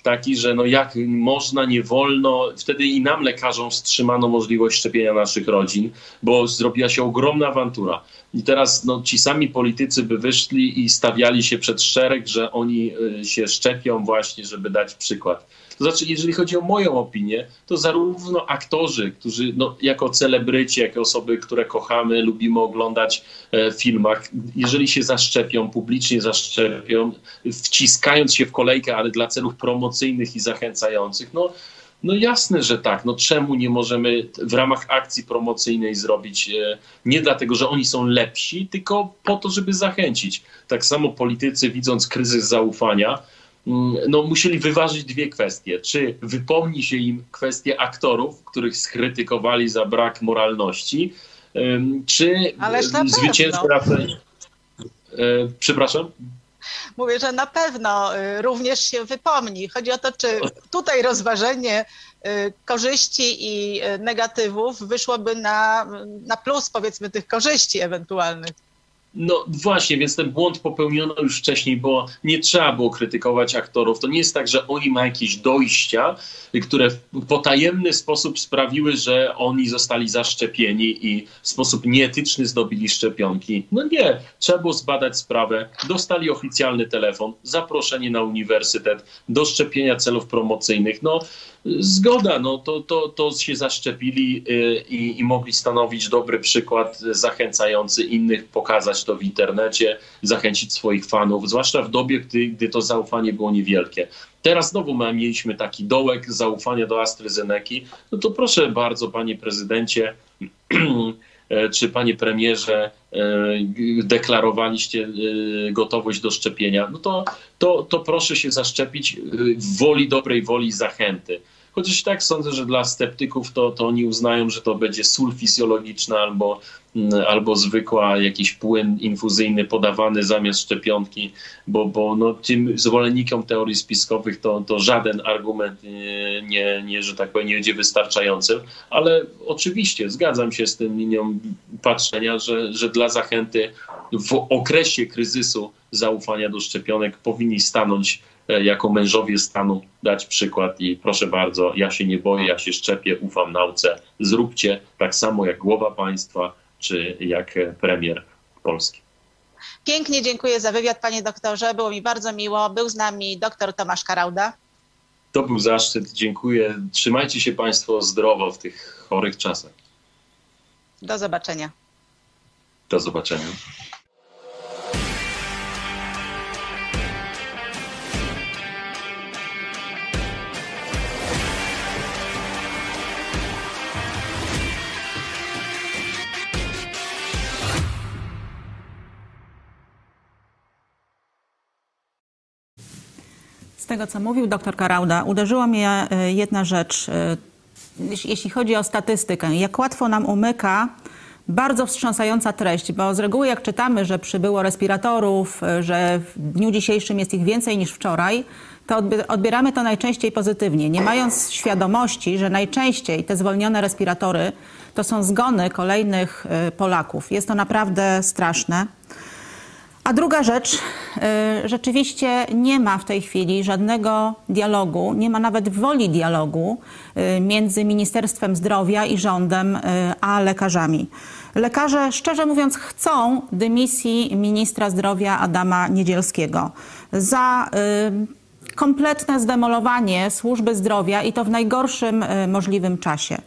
taki, że no jak można, nie wolno. Wtedy i nam, lekarzom, wstrzymano możliwość szczepienia naszych rodzin, bo zrobiła się ogromna awantura. I teraz no, ci sami politycy by wyszli i stawiali się przed szereg, że oni się szczepią właśnie, żeby dać przykład. To znaczy, jeżeli chodzi o moją opinię, to zarówno aktorzy, którzy no, jako celebryci, jako osoby, które kochamy, lubimy oglądać w filmach, jeżeli się zaszczepią, publicznie zaszczepią, wciskając się w kolejkę, ale dla celów promocyjnych i zachęcających, no jasne, że tak. No czemu nie możemy w ramach akcji promocyjnej zrobić, nie dlatego, że oni są lepsi, tylko po to, żeby zachęcić. Tak samo politycy, widząc kryzys zaufania, no musieli wyważyć dwie kwestie. Czy wypomni się im kwestie aktorów, których skrytykowali za brak moralności, czy zwycięstwo Rafael... Przepraszam? Mówię, że na pewno również się wypomni. Chodzi o to, czy tutaj rozważenie korzyści i negatywów wyszłoby na plus, powiedzmy, tych korzyści ewentualnych. No właśnie, więc ten błąd popełniono już wcześniej, bo nie trzeba było krytykować aktorów. To nie jest tak, że oni mają jakieś dojścia, które w potajemny sposób sprawiły, że oni zostali zaszczepieni i w sposób nieetyczny zdobyli szczepionki. No nie, trzeba było zbadać sprawę. Dostali oficjalny telefon, zaproszenie na uniwersytet do szczepienia celów promocyjnych. No zgoda, no to się zaszczepili i mogli stanowić dobry przykład zachęcający innych, pokazać to w internecie, zachęcić swoich fanów, zwłaszcza w dobie, gdy to zaufanie było niewielkie. Teraz znowu mieliśmy taki dołek zaufania do AstraZeneki. No to proszę bardzo, panie prezydencie, czy panie premierze, deklarowaliście gotowość do szczepienia, no to proszę się zaszczepić w woli, dobrej woli zachęty. Chociaż tak sądzę, że dla sceptyków to oni uznają, że to będzie sól fizjologiczna albo zwykła jakiś płyn infuzyjny podawany zamiast szczepionki, bo no, tym zwolennikom teorii spiskowych to żaden argument nie, że tak powiem, nie będzie wystarczającym, ale oczywiście zgadzam się z tym linią patrzenia, że dla zachęty w okresie kryzysu zaufania do szczepionek powinni stanąć jako mężowie stanu, dać przykład i proszę bardzo, ja się nie boję, ja się szczepię, ufam nauce. Zróbcie tak samo jak głowa państwa, czy jak premier Polski. Pięknie dziękuję za wywiad, panie doktorze. Było mi bardzo miło. Był z nami dr Tomasz Karauda. To był zaszczyt. Dziękuję. Trzymajcie się państwo zdrowo w tych chorych czasach. Do zobaczenia. Do zobaczenia. Z tego, co mówił dr Karauda, uderzyła mnie jedna rzecz, jeśli chodzi o statystykę. Jak łatwo nam umyka bardzo wstrząsająca treść, bo z reguły jak czytamy, że przybyło respiratorów, że w dniu dzisiejszym jest ich więcej niż wczoraj, to odbieramy to najczęściej pozytywnie, nie mając świadomości, że najczęściej te zwolnione respiratory to są zgony kolejnych Polaków. Jest to naprawdę straszne. A druga rzecz, rzeczywiście nie ma w tej chwili żadnego dialogu, nie ma nawet woli dialogu między Ministerstwem Zdrowia i rządem, a lekarzami. Lekarze, szczerze mówiąc, chcą dymisji ministra zdrowia Adama Niedzielskiego za kompletne zdemolowanie służby zdrowia i to w najgorszym możliwym czasie.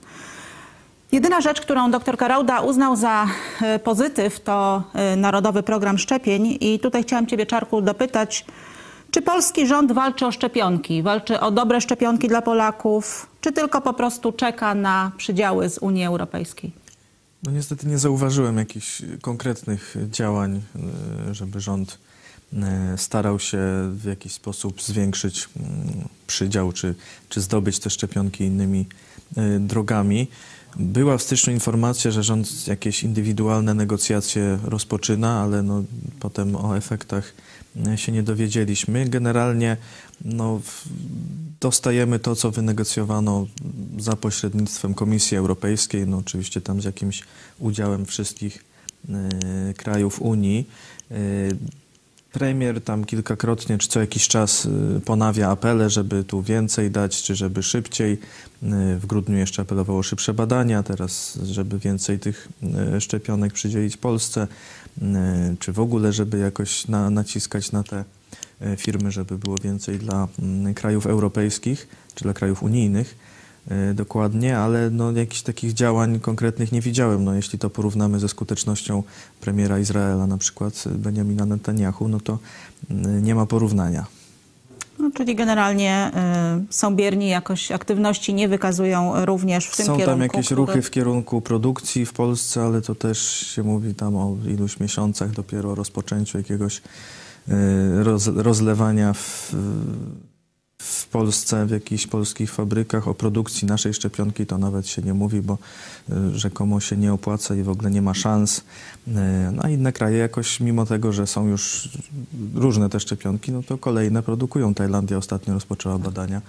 Jedyna rzecz, którą dr Karauda uznał za pozytyw, to Narodowy Program Szczepień i tutaj chciałam ciebie, Czarku, dopytać, czy polski rząd walczy o szczepionki, walczy o dobre szczepionki dla Polaków, czy tylko po prostu czeka na przydziały z Unii Europejskiej? No niestety nie zauważyłem jakichś konkretnych działań, żeby rząd starał się w jakiś sposób zwiększyć przydział, czy zdobyć te szczepionki innymi drogami. Była w styczniu informacja, że rząd jakieś indywidualne negocjacje rozpoczyna, ale no, potem o efektach się nie dowiedzieliśmy. Generalnie no, dostajemy to, co wynegocjowano za pośrednictwem Komisji Europejskiej, no, oczywiście tam z jakimś udziałem wszystkich krajów Unii. Premier tam kilkakrotnie, czy co jakiś czas ponawia apele, żeby tu więcej dać, czy żeby szybciej. W grudniu jeszcze apelował o szybsze badania, teraz żeby więcej tych szczepionek przydzielić Polsce, czy w ogóle, żeby jakoś naciskać na te firmy, żeby było więcej dla krajów europejskich, czy dla krajów unijnych. Dokładnie, ale no, jakichś takich działań konkretnych nie widziałem. No, jeśli to porównamy ze skutecznością premiera Izraela, na przykład Benjamina Netanyahu, no to nie ma porównania. No, czyli generalnie są bierni, jakoś aktywności nie wykazują również w tym kierunku. Są tam jakieś ruchy w kierunku produkcji w Polsce, ale to też się mówi tam o iluś miesiącach dopiero o rozpoczęciu jakiegoś rozlewania w Polsce, w jakichś polskich fabrykach. O produkcji naszej szczepionki to nawet się nie mówi, bo rzekomo się nie opłaca i w ogóle nie ma szans. No a inne kraje jakoś, mimo tego, że są już różne te szczepionki, no to kolejne produkują. Tajlandia ostatnio rozpoczęła badania,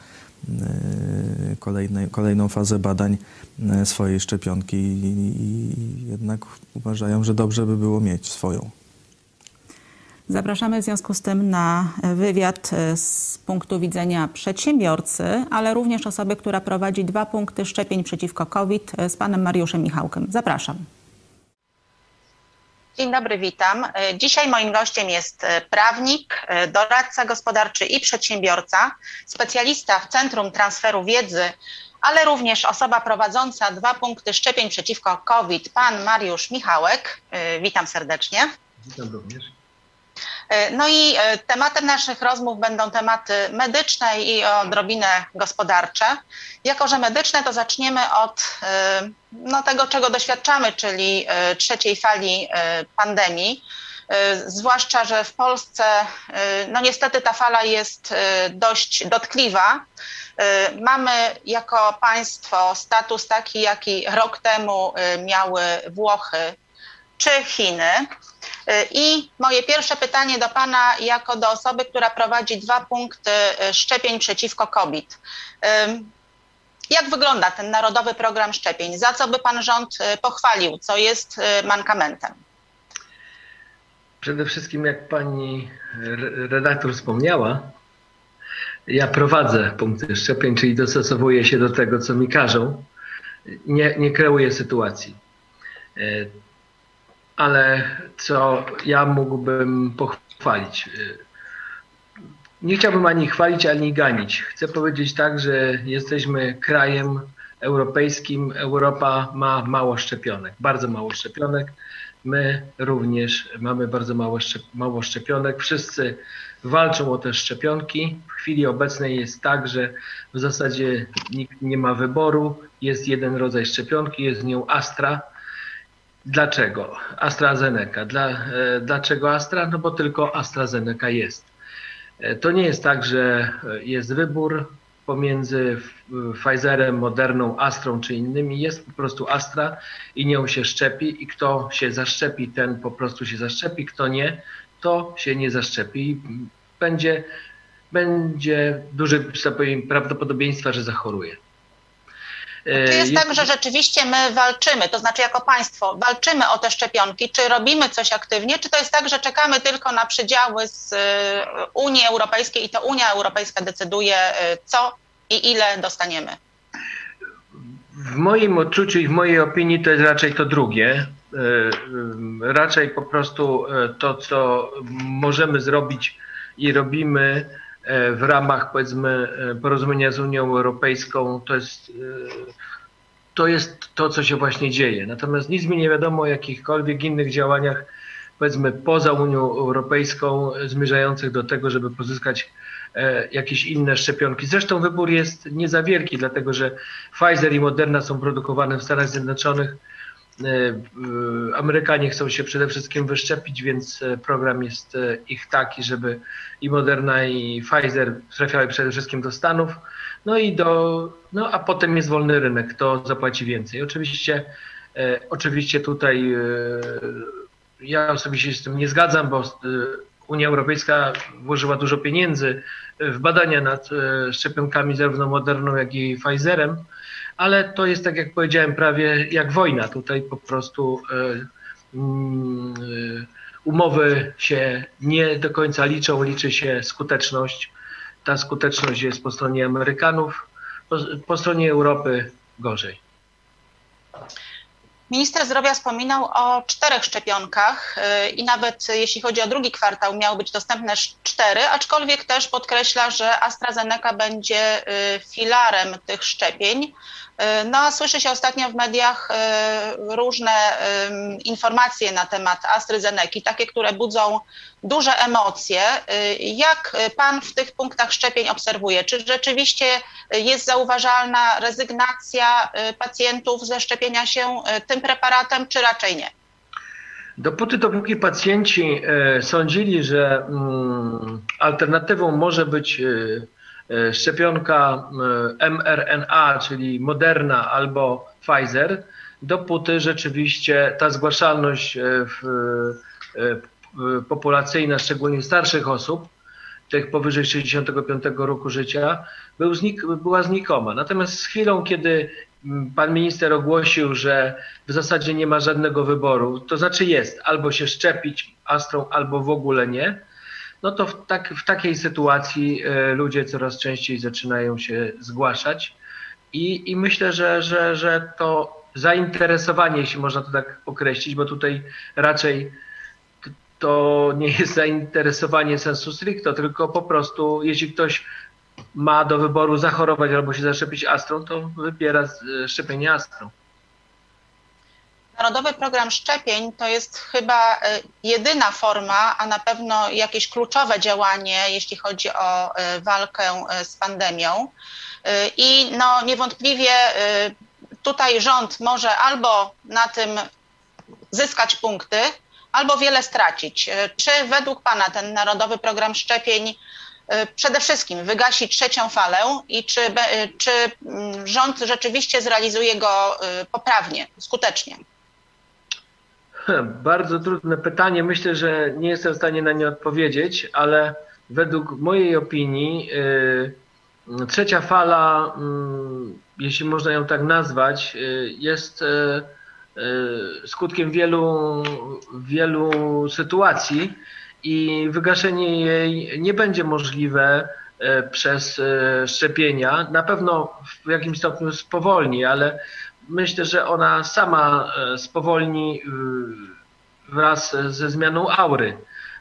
kolejną fazę badań swojej szczepionki i jednak uważają, że dobrze by było mieć swoją. Zapraszamy w związku z tym na wywiad z punktu widzenia przedsiębiorcy, ale również osoby, która prowadzi 2 punkty szczepień przeciwko COVID z panem Mariuszem Michałkiem. Zapraszam. Dzień dobry, witam. Dzisiaj moim gościem jest prawnik, doradca gospodarczy i przedsiębiorca, specjalista w Centrum Transferu Wiedzy, ale również osoba prowadząca 2 punkty szczepień przeciwko COVID, pan Mariusz Michałek. Witam serdecznie. Witam również. No i tematem naszych rozmów będą tematy medyczne i odrobinę gospodarcze. Jako że medyczne, to zaczniemy od tego, czego doświadczamy, czyli 3. fali pandemii. Zwłaszcza, że w Polsce niestety ta fala jest dość dotkliwa. Mamy jako państwo status taki, jaki rok temu miały Włochy czy Chiny. I moje pierwsze pytanie do pana, jako do osoby, która prowadzi 2 punkty szczepień przeciwko COVID. Jak wygląda ten narodowy program szczepień? Za co by pan rząd pochwalił? Co jest mankamentem? Przede wszystkim, jak pani redaktor wspomniała, ja prowadzę punkty szczepień, czyli dostosowuję się do tego, co mi każą. Nie kreuję sytuacji. Ale co ja mógłbym pochwalić? Nie chciałbym ani chwalić, ani ganić. Chcę powiedzieć tak, że jesteśmy krajem europejskim. Europa ma mało szczepionek, bardzo mało szczepionek. My również mamy bardzo mało szczepionek. Wszyscy walczą o te szczepionki. W chwili obecnej jest tak, że w zasadzie nikt nie ma wyboru. Jest jeden rodzaj szczepionki, jest nią Astra. Dlaczego? AstraZeneca. Dlaczego Astra? No bo tylko AstraZeneca jest. To nie jest tak, że jest wybór pomiędzy Pfizerem, Moderną, Astrą czy innymi. Jest po prostu Astra i nią się szczepi i kto się zaszczepi, ten po prostu się zaszczepi. Kto nie, to się nie zaszczepi. Będzie duże prawdopodobieństwo, że zachoruje. Czy jest tak, że rzeczywiście my walczymy, to znaczy jako państwo walczymy o te szczepionki, czy robimy coś aktywnie, czy to jest tak, że czekamy tylko na przydziały z Unii Europejskiej i to Unia Europejska decyduje, co i ile dostaniemy? W moim odczuciu i w mojej opinii to jest raczej to drugie. Raczej po prostu to, co możemy zrobić i robimy w ramach, powiedzmy, porozumienia z Unią Europejską, to jest to, co się właśnie dzieje. Natomiast nic mi nie wiadomo o jakichkolwiek innych działaniach, powiedzmy, poza Unią Europejską, zmierzających do tego, żeby pozyskać jakieś inne szczepionki. Zresztą wybór jest nie za wielki, dlatego że Pfizer i Moderna są produkowane w Stanach Zjednoczonych. Amerykanie chcą się przede wszystkim wyszczepić, więc program jest ich taki, żeby i Moderna i Pfizer trafiały przede wszystkim do Stanów, a potem jest wolny rynek, kto zapłaci więcej. Oczywiście tutaj ja osobiście się z tym nie zgadzam, bo Unia Europejska włożyła dużo pieniędzy w badania nad szczepionkami zarówno Moderną, jak i Pfizerem, ale to jest, tak jak powiedziałem, prawie jak wojna. Tutaj po prostu umowy się nie do końca liczą, liczy się skuteczność. Ta skuteczność jest po stronie Amerykanów, po stronie Europy gorzej. Minister zdrowia wspominał o 4 szczepionkach i nawet jeśli chodzi o drugi kwartał, miały być dostępne 4, aczkolwiek też podkreśla, że AstraZeneca będzie filarem tych szczepień. No a słyszy się ostatnio w mediach różne informacje na temat AstraZeneki, takie, które budzą duże emocje. Jak pan w tych punktach szczepień obserwuje? Czy rzeczywiście jest zauważalna rezygnacja pacjentów ze szczepienia się tym preparatem, czy raczej nie? Dopóki pacjenci sądzili, że alternatywą może być szczepionka mRNA, czyli Moderna albo Pfizer, dopóty rzeczywiście ta zgłaszalność populacyjna, szczególnie starszych osób, tych powyżej 65 roku życia, była znikoma. Natomiast z chwilą, kiedy pan minister ogłosił, że w zasadzie nie ma żadnego wyboru, to znaczy jest albo się szczepić Astrą, albo w ogóle nie, no to w takiej sytuacji ludzie coraz częściej zaczynają się zgłaszać i myślę, że to zainteresowanie, jeśli można to tak określić, bo tutaj raczej to nie jest zainteresowanie sensu stricto, tylko po prostu jeśli ktoś ma do wyboru zachorować albo się zaszczepić Astrą, to wybiera szczepienie Astrą. Narodowy Program Szczepień to jest chyba jedyna forma, a na pewno jakieś kluczowe działanie, jeśli chodzi o walkę z pandemią. I no niewątpliwie tutaj rząd może albo na tym zyskać punkty, albo wiele stracić. Czy według pana ten Narodowy Program Szczepień przede wszystkim wygasi 3. falę i czy rząd rzeczywiście zrealizuje go poprawnie, skutecznie? Bardzo trudne pytanie. Myślę, że nie jestem w stanie na nie odpowiedzieć, ale według mojej opinii 3. fala, jeśli można ją tak nazwać, jest skutkiem wielu sytuacji i wygaszenie jej nie będzie możliwe przez szczepienia. Na pewno w jakimś stopniu spowolni, ale myślę, że ona sama spowolni wraz ze zmianą aury,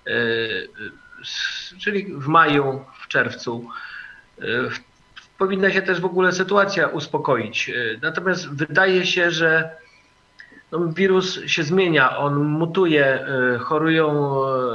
czyli w maju, w czerwcu. Powinna się też w ogóle sytuacja uspokoić. Natomiast wydaje się, że wirus się zmienia, on mutuje, chorują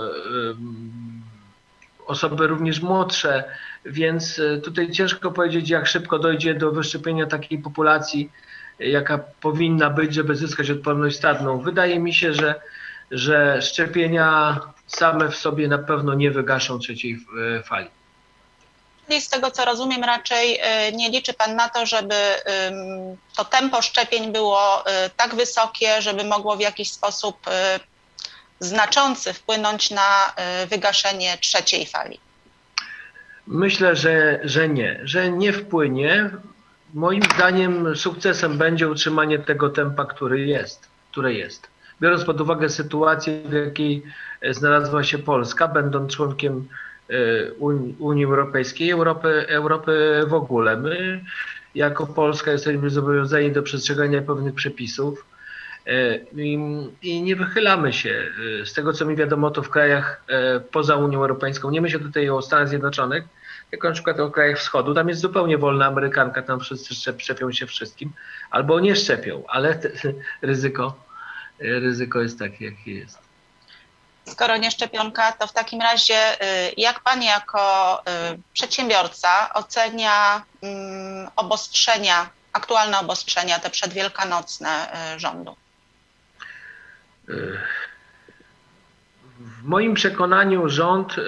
osoby również młodsze, więc tutaj ciężko powiedzieć, jak szybko dojdzie do wyszczepienia takiej populacji, jaka powinna być, żeby zyskać odporność stadną. Wydaje mi się, że szczepienia same w sobie na pewno nie wygaszą 3. fali. Czyli z tego, co rozumiem, raczej nie liczy pan na to, żeby to tempo szczepień było tak wysokie, żeby mogło w jakiś sposób znaczący wpłynąć na wygaszenie 3. fali? Myślę, że nie wpłynie. Moim zdaniem sukcesem będzie utrzymanie tego tempa, które jest. Biorąc pod uwagę sytuację, w jakiej znalazła się Polska, będąc członkiem Unii Europejskiej, Europy w ogóle. My jako Polska jesteśmy zobowiązani do przestrzegania pewnych przepisów i nie wychylamy się. Z tego, co mi wiadomo, to w krajach poza Unią Europejską, nie myślę tutaj o Stanach Zjednoczonych, tylko na przykład o krajach wschodu, tam jest zupełnie wolna amerykanka, tam wszyscy szczepią się wszystkim, albo nie szczepią, ale ryzyko jest takie, jakie jest. Skoro nie szczepionka, to w takim razie jak pan jako przedsiębiorca ocenia aktualne obostrzenia, te przedwielkanocne rządu? W moim przekonaniu rząd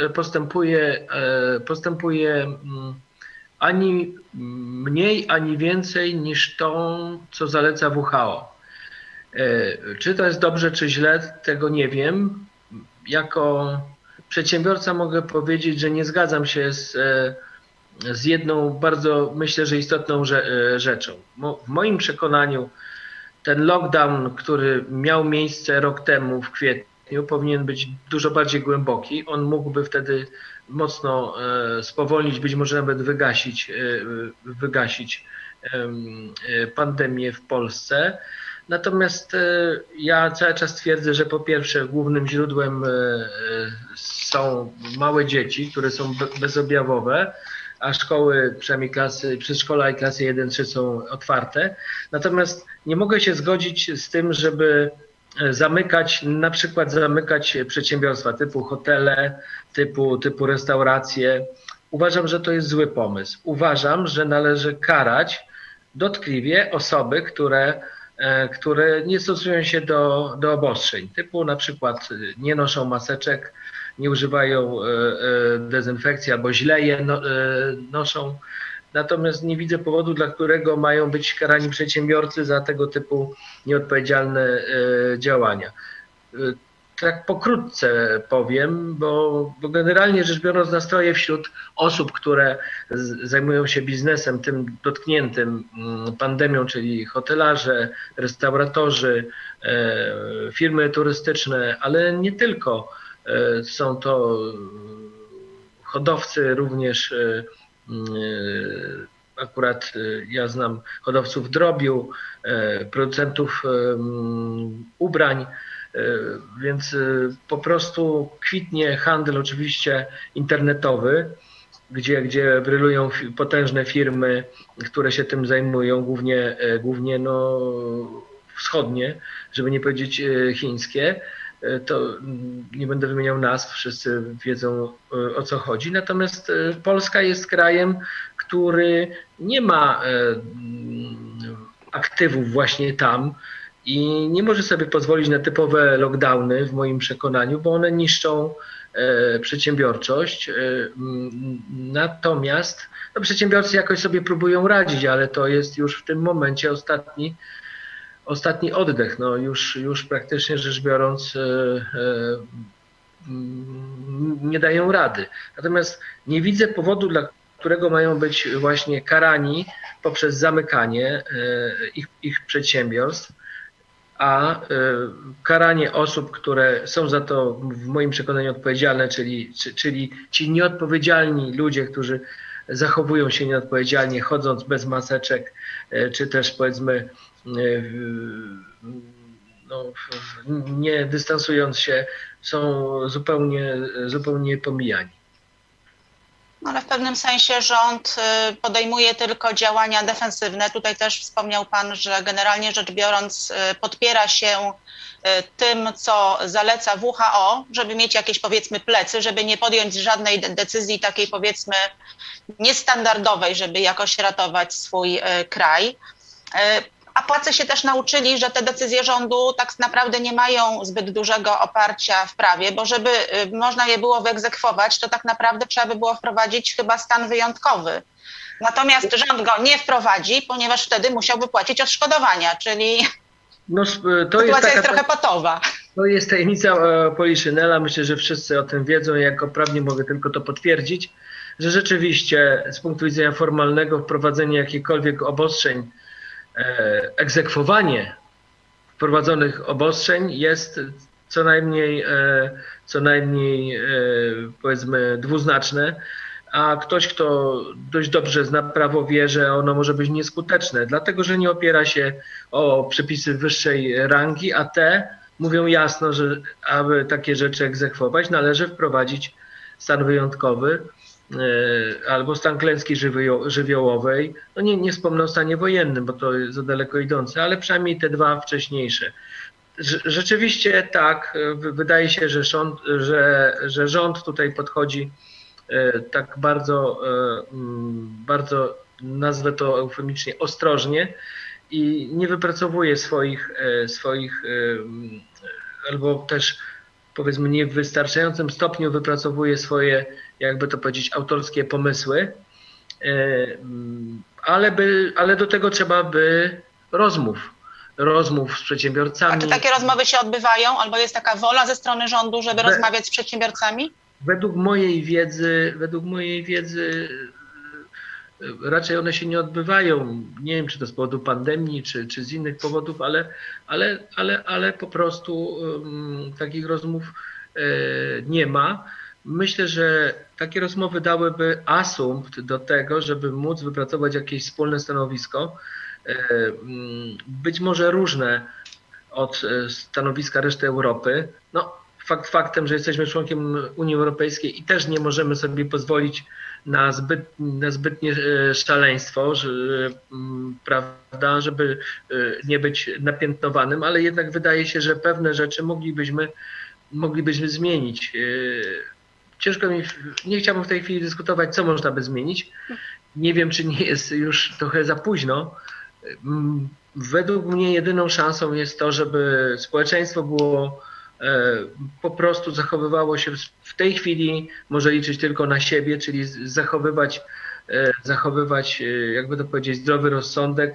postępuje ani mniej, ani więcej niż to, co zaleca WHO. Czy to jest dobrze, czy źle, tego nie wiem. Jako przedsiębiorca mogę powiedzieć, że nie zgadzam się z jedną bardzo, myślę, że istotną rzeczą. W moim przekonaniu ten lockdown, który miał miejsce rok temu w kwietniu, kwietniu powinien być dużo bardziej głęboki. On mógłby wtedy mocno spowolnić, być może nawet wygasić pandemię w Polsce. Natomiast ja cały czas twierdzę, że po pierwsze głównym źródłem są małe dzieci, które są bezobjawowe, a szkoły, przynajmniej przedszkola i klasy 1-3 są otwarte. Natomiast nie mogę się zgodzić z tym, żeby na przykład zamykać przedsiębiorstwa typu hotele, typu restauracje. Uważam, że to jest zły pomysł. Uważam, że należy karać dotkliwie osoby, które nie stosują się do obostrzeń, typu na przykład nie noszą maseczek, nie używają dezynfekcji albo źle je noszą. Natomiast nie widzę powodu, dla którego mają być karani przedsiębiorcy za tego typu nieodpowiedzialne działania. Tak pokrótce powiem, bo generalnie rzecz biorąc nastroje wśród osób, które zajmują się biznesem tym dotkniętym pandemią, czyli hotelarze, restauratorzy, firmy turystyczne, ale nie tylko. Są to hodowcy również, akurat ja znam hodowców drobiu, producentów ubrań, więc po prostu kwitnie handel oczywiście internetowy, gdzie brylują potężne firmy, które się tym zajmują, głównie wschodnie, żeby nie powiedzieć chińskie. To nie będę wymieniał nazw, wszyscy wiedzą, o co chodzi. Natomiast Polska jest krajem, który nie ma aktywów właśnie tam i nie może sobie pozwolić na typowe lockdowny w moim przekonaniu, bo one niszczą przedsiębiorczość. Natomiast przedsiębiorcy jakoś sobie próbują radzić, ale to jest już w tym momencie ostatni oddech. Już praktycznie rzecz biorąc nie dają rady. Natomiast nie widzę powodu, dla którego mają być właśnie karani poprzez zamykanie ich przedsiębiorstw, a karanie osób, które są za to w moim przekonaniu odpowiedzialne, czyli ci nieodpowiedzialni ludzie, którzy zachowują się nieodpowiedzialnie, chodząc bez maseczek, czy też powiedzmy nie dystansując się, są zupełnie pomijani. No ale w pewnym sensie rząd podejmuje tylko działania defensywne. Tutaj też wspomniał Pan, że generalnie rzecz biorąc podpiera się tym, co zaleca WHO, żeby mieć jakieś powiedzmy plecy, żeby nie podjąć żadnej decyzji takiej powiedzmy niestandardowej, żeby jakoś ratować swój kraj. A Polacy się też nauczyli, że te decyzje rządu tak naprawdę nie mają zbyt dużego oparcia w prawie, bo żeby można je było wyegzekwować, to tak naprawdę trzeba by było wprowadzić chyba stan wyjątkowy. Natomiast rząd go nie wprowadzi, ponieważ wtedy musiałby płacić odszkodowania, czyli sytuacja jest trochę patowa. To jest tajemnica Poliszynela. Myślę, że wszyscy o tym wiedzą. Jako prawnik mogę tylko to potwierdzić, że rzeczywiście z punktu widzenia formalnego wprowadzenie jakichkolwiek obostrzeń, egzekwowanie wprowadzonych obostrzeń jest co najmniej powiedzmy dwuznaczne, a ktoś, kto dość dobrze zna prawo, wie, że ono może być nieskuteczne, dlatego że nie opiera się o przepisy wyższej rangi, a te mówią jasno, że aby takie rzeczy egzekwować, należy wprowadzić stan wyjątkowy albo stan klęski żywiołowej. No nie wspomnę o stanie wojennym, bo to jest za daleko idące, ale przynajmniej te dwa wcześniejsze. Rzeczywiście tak, wydaje się, że rząd tutaj podchodzi tak bardzo, nazwę to eufemicznie, ostrożnie i nie wypracowuje swoich albo też powiedzmy nie w wystarczającym stopniu wypracowuje swoje, jakby to powiedzieć, autorskie pomysły, ale do tego trzeba by rozmów z przedsiębiorcami. A czy takie rozmowy się odbywają? Albo jest taka wola ze strony rządu, żeby rozmawiać z przedsiębiorcami? Według mojej wiedzy raczej one się nie odbywają. Nie wiem, czy to z powodu pandemii, czy z innych powodów, ale po prostu takich rozmów nie ma. Myślę, że takie rozmowy dałyby asumpt do tego, żeby móc wypracować jakieś wspólne stanowisko, być może różne od stanowiska reszty Europy. No, faktem, że jesteśmy członkiem Unii Europejskiej i też nie możemy sobie pozwolić na zbytnie szaleństwo, prawda, żeby nie być napiętnowanym, ale jednak wydaje się, że pewne rzeczy moglibyśmy zmienić. Ciężko mi, nie chciałbym w tej chwili dyskutować, co można by zmienić. Nie wiem, czy nie jest już trochę za późno. Według mnie jedyną szansą jest to, żeby społeczeństwo było po prostu zachowywało się w tej chwili, może liczyć tylko na siebie, czyli zachowywać, jakby to powiedzieć, zdrowy rozsądek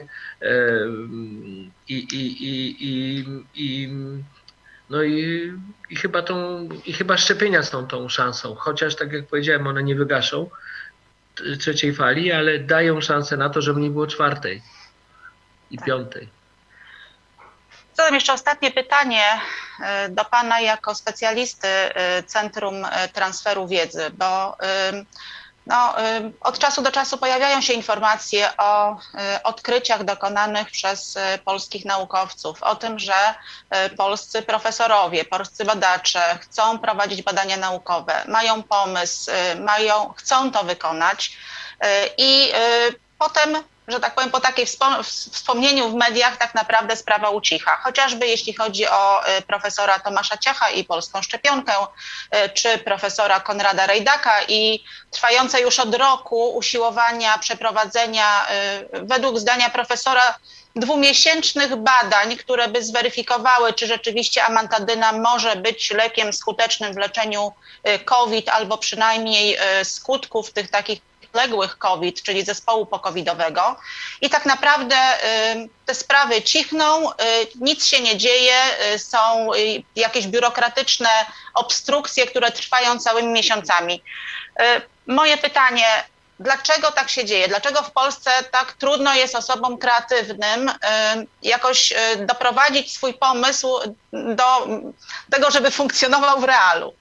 i chyba szczepienia są tą szansą, chociaż tak jak powiedziałem, one nie wygaszą trzeciej fali, ale dają szansę na to, żeby nie było czwartej i piątej. Zadam jeszcze ostatnie pytanie do Pana jako specjalisty Centrum Transferu Wiedzy, bo od czasu do czasu pojawiają się informacje o odkryciach dokonanych przez polskich naukowców, o tym, że polscy profesorowie, polscy badacze chcą prowadzić badania naukowe, mają pomysł, chcą to wykonać i potem, że tak powiem, po takiej wspomnieniu w mediach tak naprawdę sprawa ucicha. Chociażby jeśli chodzi o profesora Tomasza Ciacha i polską szczepionkę, czy profesora Konrada Rejdaka i trwające już od roku usiłowania przeprowadzenia, według zdania profesora, 2-miesięcznych badań, które by zweryfikowały, czy rzeczywiście amantadyna może być lekiem skutecznym w leczeniu COVID albo przynajmniej skutków tych takich podległych COVID, czyli zespołu po-covidowego. I tak naprawdę te sprawy cichną, nic się nie dzieje, są jakieś biurokratyczne obstrukcje, które trwają całymi miesiącami. Moje pytanie, dlaczego tak się dzieje? Dlaczego w Polsce tak trudno jest osobom kreatywnym jakoś doprowadzić swój pomysł do tego, żeby funkcjonował w realu?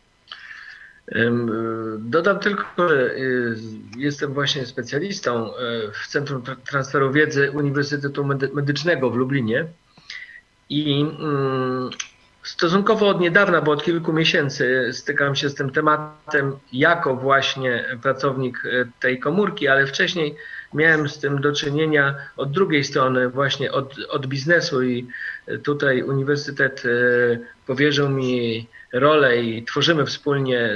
Dodam tylko, że jestem właśnie specjalistą w Centrum Transferu Wiedzy Uniwersytetu Medycznego w Lublinie i stosunkowo od niedawna, bo od kilku miesięcy stykam się z tym tematem jako właśnie pracownik tej komórki, ale wcześniej miałem z tym do czynienia od drugiej strony, właśnie od biznesu i tutaj uniwersytet powierzył mi rolę i tworzymy wspólnie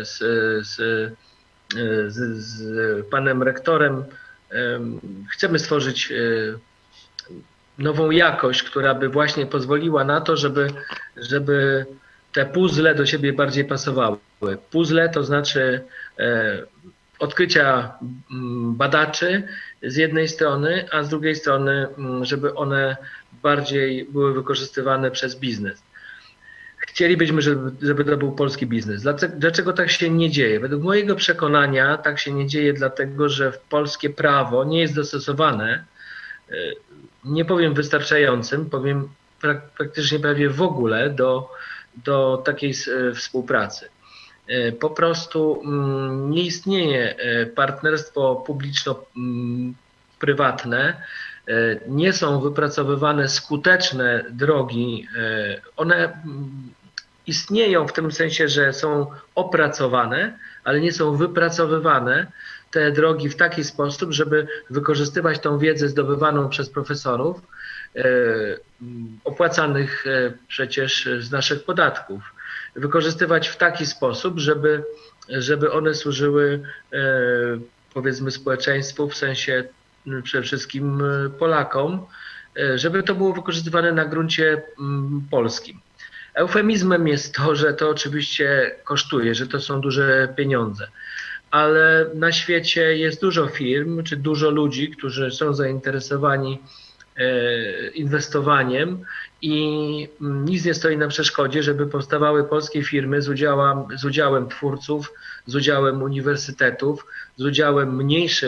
z panem rektorem. Chcemy stworzyć nową jakość, która by właśnie pozwoliła na to, żeby te puzzle do siebie bardziej pasowały. Puzzle to znaczy odkrycia badaczy z jednej strony, a z drugiej strony, żeby one bardziej były wykorzystywane przez biznes. Chcielibyśmy, żeby to był polski biznes. Dlaczego tak się nie dzieje? Według mojego przekonania tak się nie dzieje dlatego, że polskie prawo nie jest dostosowane, nie powiem wystarczającym, powiem praktycznie prawie w ogóle do takiej współpracy. Po prostu nie istnieje partnerstwo publiczno-prywatne, nie są wypracowywane skuteczne drogi. One istnieją w tym sensie, że są opracowane, ale nie są wypracowywane te drogi w taki sposób, żeby wykorzystywać tą wiedzę zdobywaną przez profesorów, opłacanych przecież z naszych podatków. Wykorzystywać w taki sposób, żeby one służyły, powiedzmy, społeczeństwu, w sensie przede wszystkim Polakom, żeby to było wykorzystywane na gruncie polskim. Eufemizmem jest to, że to oczywiście kosztuje, że to są duże pieniądze, ale na świecie jest dużo firm, czy dużo ludzi, którzy są zainteresowani inwestowaniem i nic nie stoi na przeszkodzie, żeby powstawały polskie firmy z udziałem twórców, z udziałem uniwersytetów, z udziałem mniejszych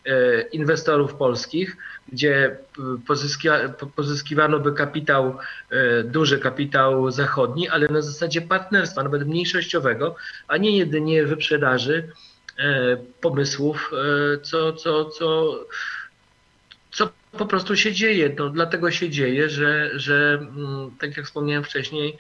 inwestorów polskich, gdzie pozyskiwano by kapitał, duży kapitał zachodni, ale na zasadzie partnerstwa, nawet mniejszościowego, a nie jedynie wyprzedaży pomysłów, co po prostu się dzieje. No, dlatego się dzieje, że tak jak wspomniałem wcześniej,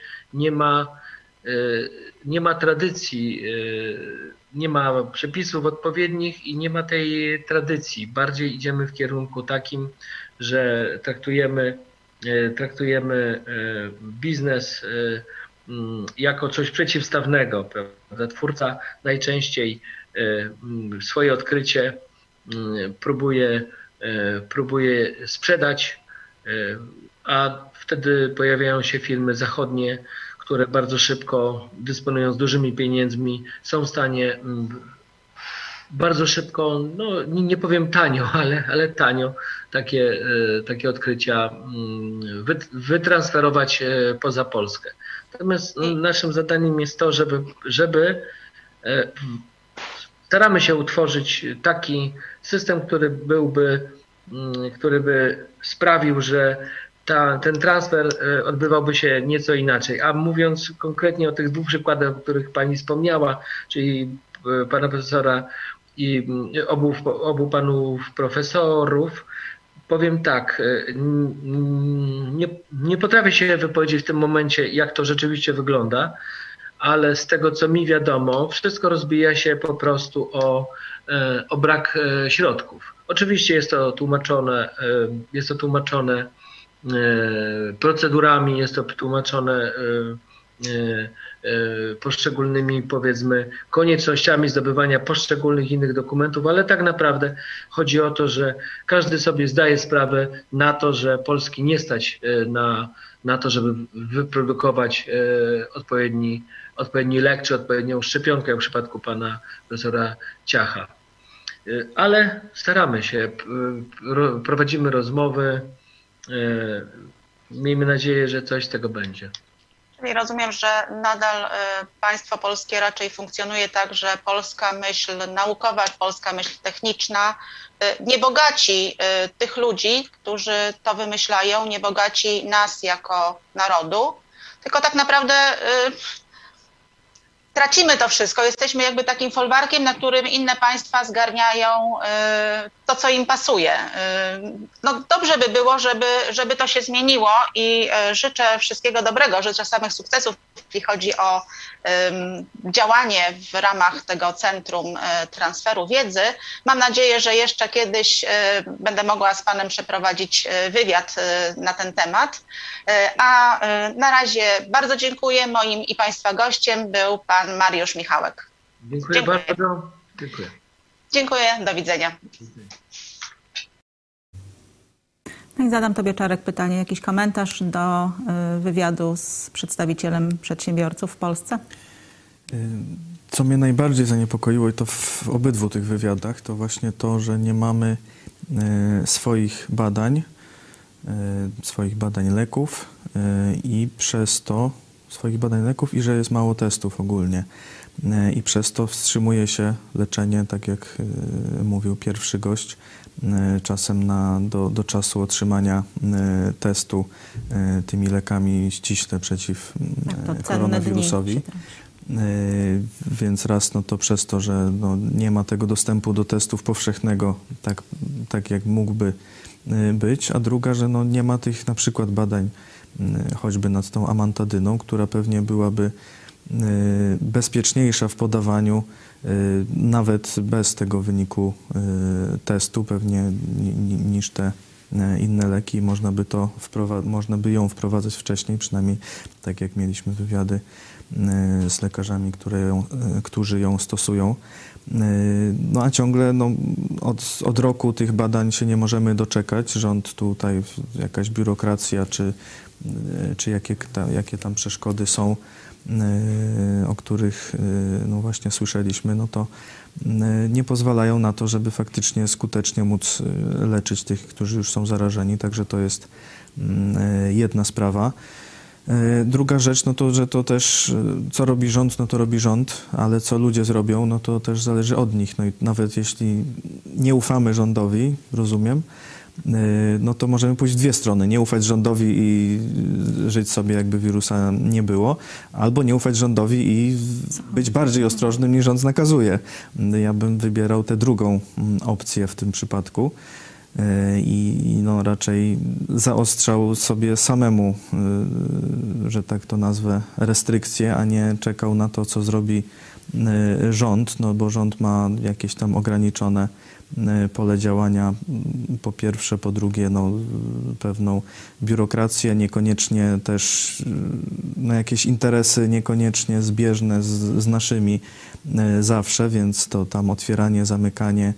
nie ma tradycji, nie ma przepisów odpowiednich i nie ma tej tradycji. Bardziej idziemy w kierunku takim, że traktujemy biznes jako coś przeciwstawnego, prawda? Twórca najczęściej swoje odkrycie próbuje sprzedać, a wtedy pojawiają się firmy zachodnie, które bardzo szybko, dysponując dużymi pieniędzmi, są w stanie bardzo szybko, no nie powiem tanio, ale tanio takie odkrycia wytransferować poza Polskę. Natomiast naszym zadaniem jest to, żeby staramy się utworzyć taki system, który by sprawił, że ten transfer odbywałby się nieco inaczej. A mówiąc konkretnie o tych dwóch przykładach, o których pani wspomniała, czyli pana profesora i obu panów profesorów, powiem tak, nie potrafię się wypowiedzieć w tym momencie, jak to rzeczywiście wygląda, ale z tego, co mi wiadomo, wszystko rozbija się po prostu o brak środków. Oczywiście jest to tłumaczone procedurami, jest to tłumaczone poszczególnymi, powiedzmy, koniecznościami zdobywania poszczególnych innych dokumentów, ale tak naprawdę chodzi o to, że każdy sobie zdaje sprawę na to, że Polski nie stać na to, żeby wyprodukować odpowiedni lek czy odpowiednią szczepionkę, jak w przypadku pana profesora Ciacha. Ale staramy się, prowadzimy rozmowy, miejmy nadzieję, że coś z tego będzie. Czyli rozumiem, że nadal państwo polskie raczej funkcjonuje tak, że polska myśl naukowa, polska myśl techniczna nie bogaci tych ludzi, którzy to wymyślają, nie bogaci nas jako narodu, tylko tak naprawdę tracimy to wszystko. Jesteśmy jakby takim folwarkiem, na którym inne państwa zgarniają to, co im pasuje. No dobrze by było, żeby to się zmieniło i życzę wszystkiego dobrego, życzę samych sukcesów, jeśli chodzi o działanie w ramach tego Centrum Transferu Wiedzy. Mam nadzieję, że jeszcze kiedyś będę mogła z panem przeprowadzić wywiad na ten temat. A na razie bardzo dziękuję. Moim i państwa gościem był pan Mariusz Michałek. Dziękuję bardzo. Dziękuję. Dziękuję. Do widzenia. No i zadam tobie, Czarek, pytanie. Jakiś komentarz do wywiadu z przedstawicielem przedsiębiorców w Polsce? Co mnie najbardziej zaniepokoiło, i to w obydwu tych wywiadach, to właśnie to, że nie mamy swoich badań leków i przez to i że jest mało testów ogólnie. I przez to wstrzymuje się leczenie, tak jak mówił pierwszy gość, czasem do czasu otrzymania testu tymi lekami ściśle przeciw koronawirusowi. Więc raz, no to przez to, że no, nie ma tego dostępu do testów powszechnego, tak jak mógłby być, a druga, że no, nie ma tych na przykład badań choćby nad tą amantadyną, która pewnie byłaby bezpieczniejsza w podawaniu, nawet bez tego wyniku testu pewnie niż te inne leki. Można by ją wprowadzać wcześniej, przynajmniej tak jak mieliśmy wywiady z lekarzami, którzy ją stosują. No a ciągle od roku tych badań się nie możemy doczekać. Rząd tutaj, jakaś biurokracja, czy jakie tam przeszkody są, o których no właśnie słyszeliśmy, no to nie pozwalają na to, żeby faktycznie skutecznie móc leczyć tych, którzy już są zarażeni. Także to jest jedna sprawa. Druga rzecz, no to, że to też, co robi rząd, no to robi rząd, ale co ludzie zrobią, no to też zależy od nich. No i nawet jeśli nie ufamy rządowi, rozumiem, no to możemy pójść w dwie strony. Nie ufać rządowi i żyć sobie, jakby wirusa nie było, albo nie ufać rządowi i być bardziej ostrożnym, niż rząd nakazuje. Ja bym wybierał tę drugą opcję w tym przypadku. I no raczej zaostrzał sobie samemu, że tak to nazwę, restrykcje, a nie czekał na to, co zrobi rząd, no bo rząd ma jakieś tam ograniczone pole działania, po pierwsze, po drugie, no, pewną biurokrację, niekoniecznie też no, jakieś interesy niekoniecznie zbieżne z naszymi zawsze, więc to tam otwieranie, zamykanie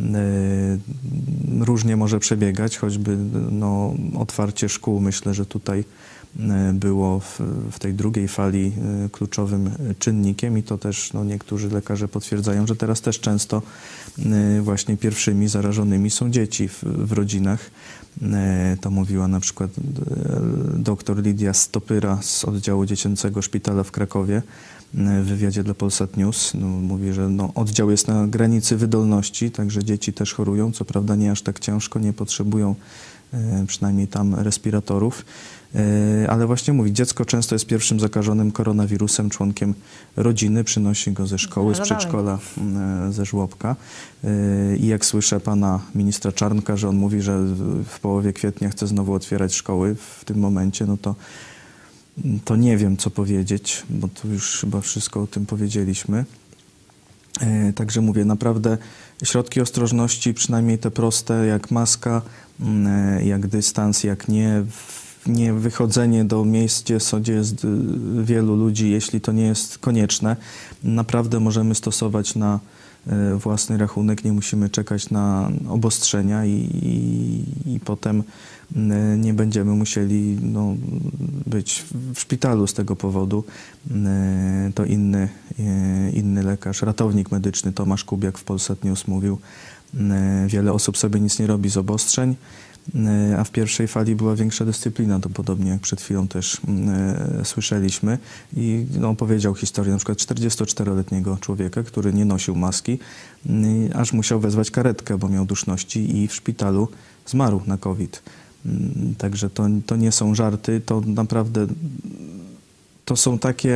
różnie może przebiegać, choćby no, otwarcie szkół, myślę, że tutaj było w tej drugiej fali kluczowym czynnikiem i to też no, niektórzy lekarze potwierdzają, że teraz też często właśnie pierwszymi zarażonymi są dzieci w rodzinach. To mówiła na przykład dr Lidia Stopyra z oddziału dziecięcego szpitala w Krakowie w wywiadzie dla Polsat News. No, mówi, że no, oddział jest na granicy wydolności, także dzieci też chorują, co prawda nie aż tak ciężko, nie potrzebują przynajmniej tam respiratorów. Ale właśnie mówi, dziecko często jest pierwszym zakażonym koronawirusem członkiem rodziny, przynosi go ze szkoły, z przedszkola, ze żłobka. I jak słyszę pana ministra Czarnka, że on mówi, że w połowie kwietnia chce znowu otwierać szkoły w tym momencie, no to nie wiem, co powiedzieć, bo tu już chyba wszystko o tym powiedzieliśmy. Także mówię, naprawdę środki ostrożności, przynajmniej te proste, jak maska, jak dystans, jak nie wychodzenie do miejsc, gdzie jest wielu ludzi, jeśli to nie jest konieczne. Naprawdę możemy stosować na własny rachunek, nie musimy czekać na obostrzenia i potem nie będziemy musieli no, być w szpitalu z tego powodu. To inny lekarz, ratownik medyczny Tomasz Kubiak w Polsat News mówił, wiele osób sobie nic nie robi z obostrzeń, a w pierwszej fali była większa dyscyplina, to podobnie jak przed chwilą też słyszeliśmy. I no, powiedział historię na przykład 44-letniego człowieka, który nie nosił maski, aż musiał wezwać karetkę, bo miał duszności i w szpitalu zmarł na COVID. Także to nie są żarty, to naprawdę to są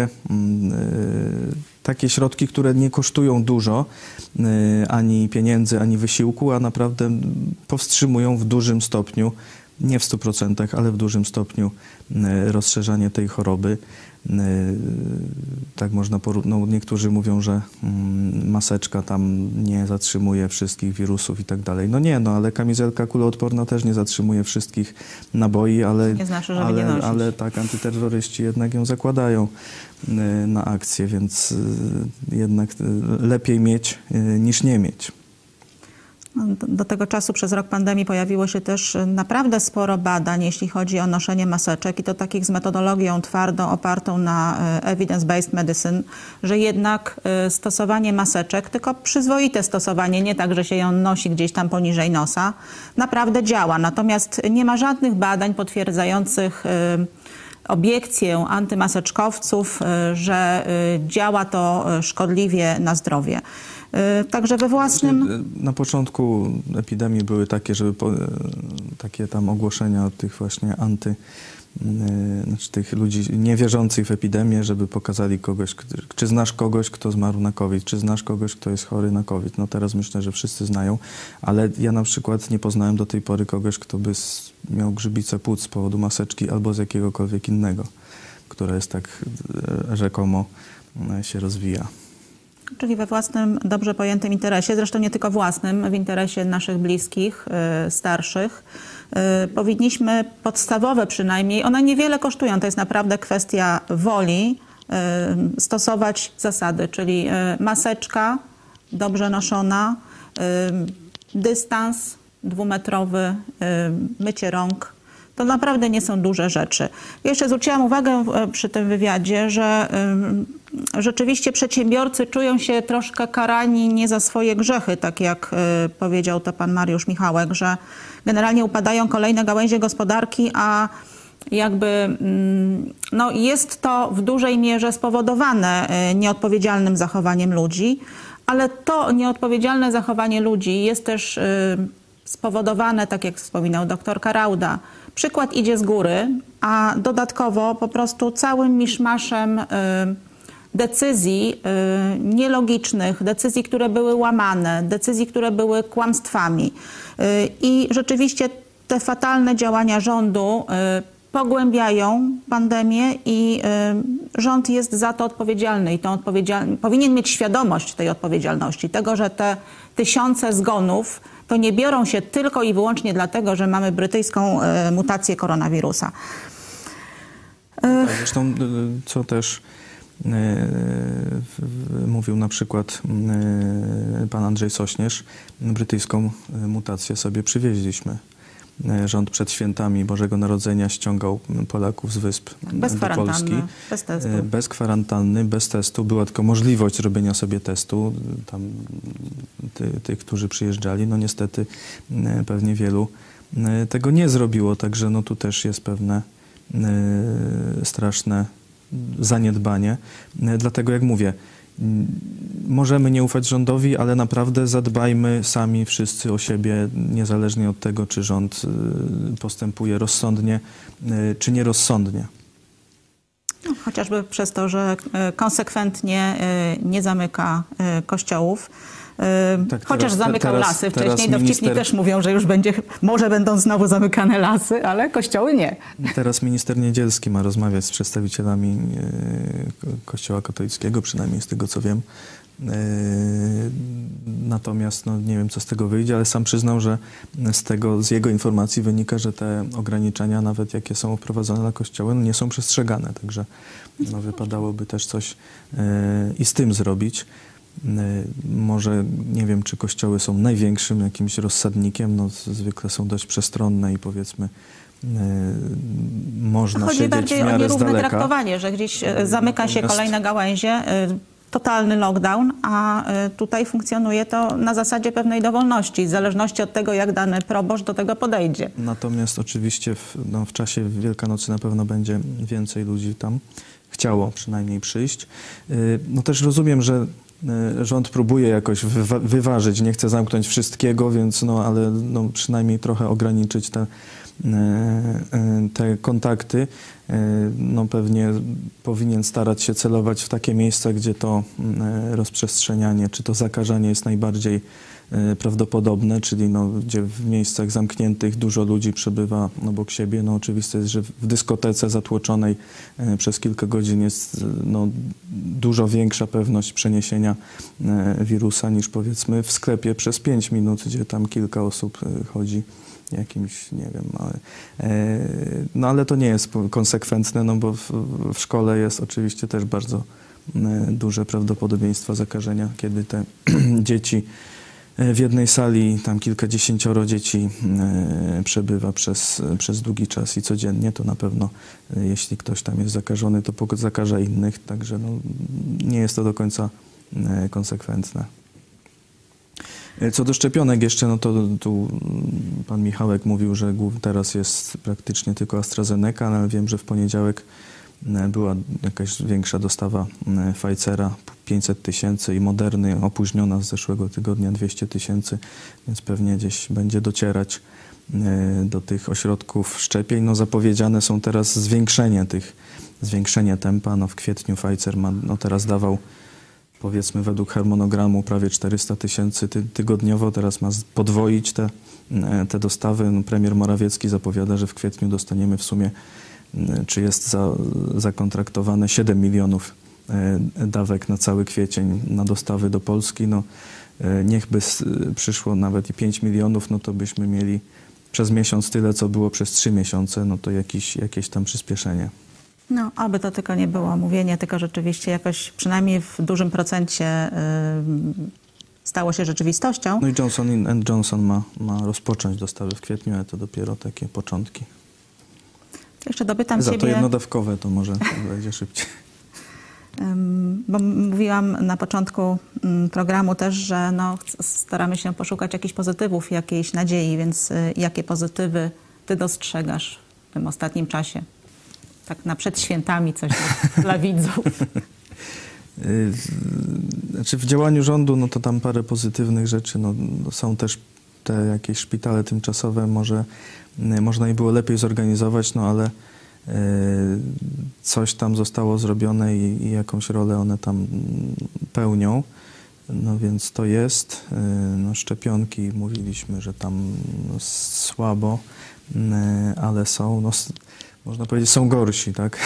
takie środki, które nie kosztują dużo, ani pieniędzy, ani wysiłku, a naprawdę powstrzymują w dużym stopniu, nie w 100%, ale w dużym stopniu rozszerzanie tej choroby. Tak można no, niektórzy mówią, że maseczka tam nie zatrzymuje wszystkich wirusów i tak dalej. No nie, no ale kamizelka kuloodporna też nie zatrzymuje wszystkich naboi, ale tak, antyterroryści jednak ją zakładają na akcję, więc jednak lepiej mieć niż nie mieć. Do tego czasu przez rok pandemii pojawiło się też naprawdę sporo badań, jeśli chodzi o noszenie maseczek i to takich z metodologią twardą, opartą na evidence-based medicine, że jednak stosowanie maseczek, tylko przyzwoite stosowanie, nie tak, że się ją nosi gdzieś tam poniżej nosa, naprawdę działa. Natomiast nie ma żadnych badań potwierdzających obiekcję antymaseczkowców, że działa to szkodliwie na zdrowie. Także we własnym... Na początku epidemii były takie, takie tam ogłoszenia od tych właśnie znaczy tych ludzi niewierzących w epidemię, żeby pokazali kogoś, czy znasz kogoś, kto zmarł na COVID, czy znasz kogoś, kto jest chory na COVID. No teraz myślę, że wszyscy znają, ale ja na przykład nie poznałem do tej pory kogoś, kto by miał grzybicę płuc z powodu maseczki albo z jakiegokolwiek innego, która jest tak rzekomo się rozwija. Czyli we własnym, dobrze pojętym interesie, zresztą nie tylko własnym, w interesie naszych bliskich, starszych, powinniśmy podstawowe przynajmniej, one niewiele kosztują, to jest naprawdę kwestia woli, stosować zasady, czyli maseczka dobrze noszona, dystans 2-metrowy, mycie rąk. To naprawdę nie są duże rzeczy. Jeszcze zwróciłam uwagę przy tym wywiadzie, że rzeczywiście przedsiębiorcy czują się troszkę karani nie za swoje grzechy, tak jak powiedział to pan Mariusz Michałek, że generalnie upadają kolejne gałęzie gospodarki, a jakby no jest to w dużej mierze spowodowane nieodpowiedzialnym zachowaniem ludzi, ale to nieodpowiedzialne zachowanie ludzi jest też spowodowane, tak jak wspominał dr Karauda, przykład idzie z góry, a dodatkowo po prostu całym miszmaszem decyzji nielogicznych, decyzji, które były łamane, decyzji, które były kłamstwami. I rzeczywiście te fatalne działania rządu pogłębiają pandemię i rząd jest za to odpowiedzialny i powinien mieć świadomość tej odpowiedzialności, tego, że te tysiące zgonów to nie biorą się tylko i wyłącznie dlatego, że mamy brytyjską mutację koronawirusa. Zresztą, co też mówił na przykład pan Andrzej Sośnierz, brytyjską mutację sobie przywieźliśmy. Rząd przed świętami Bożego Narodzenia ściągał Polaków z wysp do Polski. Bez testu. Bez kwarantanny, bez testu. Była tylko możliwość zrobienia sobie testu. Tam tych, którzy przyjeżdżali, no niestety pewnie wielu tego nie zrobiło. Także no tu też jest pewne straszne zaniedbanie. Dlatego, jak mówię, możemy nie ufać rządowi, ale naprawdę zadbajmy sami wszyscy o siebie, niezależnie od tego, czy rząd postępuje rozsądnie, czy nierozsądnie. No, chociażby przez to, że konsekwentnie nie zamyka kościołów. Tak, chociaż zamykał lasy wcześniej, dowcipni minister... też mówią, że już może będą znowu zamykane lasy, ale kościoły nie. Teraz minister Niedzielski ma rozmawiać z przedstawicielami Kościoła katolickiego, przynajmniej z tego co wiem. Natomiast no, nie wiem, co z tego wyjdzie, ale sam przyznał, że z jego informacji wynika, że te ograniczenia, nawet jakie są wprowadzone na kościoły, no, nie są przestrzegane. Także no, wypadałoby też coś i z tym zrobić. Może nie wiem, czy kościoły są największym jakimś rozsadnikiem, no zwykle są dość przestronne i powiedzmy można chodzi siedzieć bardziej w miarę o nierówne z daleka. traktowanie, że gdzieś zamyka się kolejne gałęzie, totalny lockdown, a tutaj funkcjonuje to na zasadzie pewnej dowolności, w zależności od tego, jak dany proboszcz do tego podejdzie. Natomiast oczywiście w czasie Wielkanocy na pewno będzie więcej ludzi tam chciało przynajmniej przyjść. No też rozumiem, że rząd próbuje jakoś wyważyć, nie chce zamknąć wszystkiego, więc no, ale no, przynajmniej trochę ograniczyć te kontakty. No, pewnie powinien starać się celować w takie miejsca, gdzie to rozprzestrzenianie, czy to zakażenie jest najbardziej prawdopodobne, czyli no, gdzie w miejscach zamkniętych dużo ludzi przebywa obok siebie. No, oczywiste jest, że w dyskotece zatłoczonej przez kilka godzin jest no, dużo większa pewność przeniesienia wirusa niż powiedzmy w sklepie przez 5 minut, gdzie tam kilka osób chodzi jakimś, nie wiem, no ale to nie jest konsekwentne, no bo w szkole jest oczywiście też bardzo duże prawdopodobieństwo zakażenia, kiedy te dzieci w jednej sali, tam kilkadziesięcioro dzieci przebywa przez długi czas i codziennie, to na pewno jeśli ktoś tam jest zakażony, to zakaża innych, także no, nie jest to do końca konsekwentne. Co do szczepionek jeszcze, no to tu pan Michałek mówił, że teraz jest praktycznie tylko AstraZeneca, ale wiem, że w poniedziałek była jakaś większa dostawa Pfizera, 500 000 i Moderny opóźniona z zeszłego tygodnia 200 000, więc pewnie gdzieś będzie docierać do tych ośrodków szczepień. No zapowiedziane są teraz zwiększenie tempa. No w kwietniu Pfizer teraz dawał powiedzmy według harmonogramu prawie 400 000 tygodniowo, teraz ma podwoić te dostawy. No, premier Morawiecki zapowiada, że w kwietniu dostaniemy w sumie, czy jest zakontraktowane 7 milionów dawek na cały kwiecień na dostawy do Polski. No, niechby przyszło nawet i 5 milionów, no to byśmy mieli przez miesiąc tyle, co było przez 3 miesiące, no to jakieś tam przyspieszenie. No, aby to tylko nie było mówienie, tylko rzeczywiście jakoś przynajmniej w dużym procencie stało się rzeczywistością. No i Johnson & Johnson ma rozpocząć dostawy w kwietniu, ale to dopiero takie początki. Jeszcze dopytam Za to ciebie, jednodawkowe to może będzie szybciej. bo mówiłam na początku programu też, że no, staramy się poszukać jakichś pozytywów, jakiejś nadziei, więc jakie pozytywy ty dostrzegasz w tym ostatnim czasie? Tak na przed świętami coś dla widzów. Znaczy w działaniu rządu, no to tam parę pozytywnych rzeczy, no są też te jakieś szpitale tymczasowe, może można je było lepiej zorganizować, no ale coś tam zostało zrobione i jakąś rolę one tam pełnią. No więc to jest. No szczepionki mówiliśmy, że tam no, słabo, ale są, no, można powiedzieć, są gorsi, tak?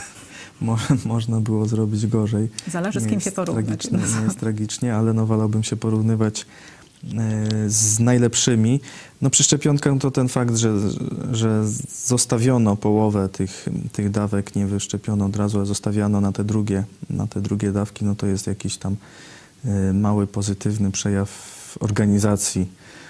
Można było zrobić gorzej. Zależy z kim się porównać. Nie jest tragicznie, ale no wolałbym się porównywać z najlepszymi. No przy szczepionkach to ten fakt, że zostawiono połowę tych dawek, nie wyszczepiono od razu, a zostawiano na te drugie dawki, no to jest jakiś tam mały pozytywny przejaw organizacji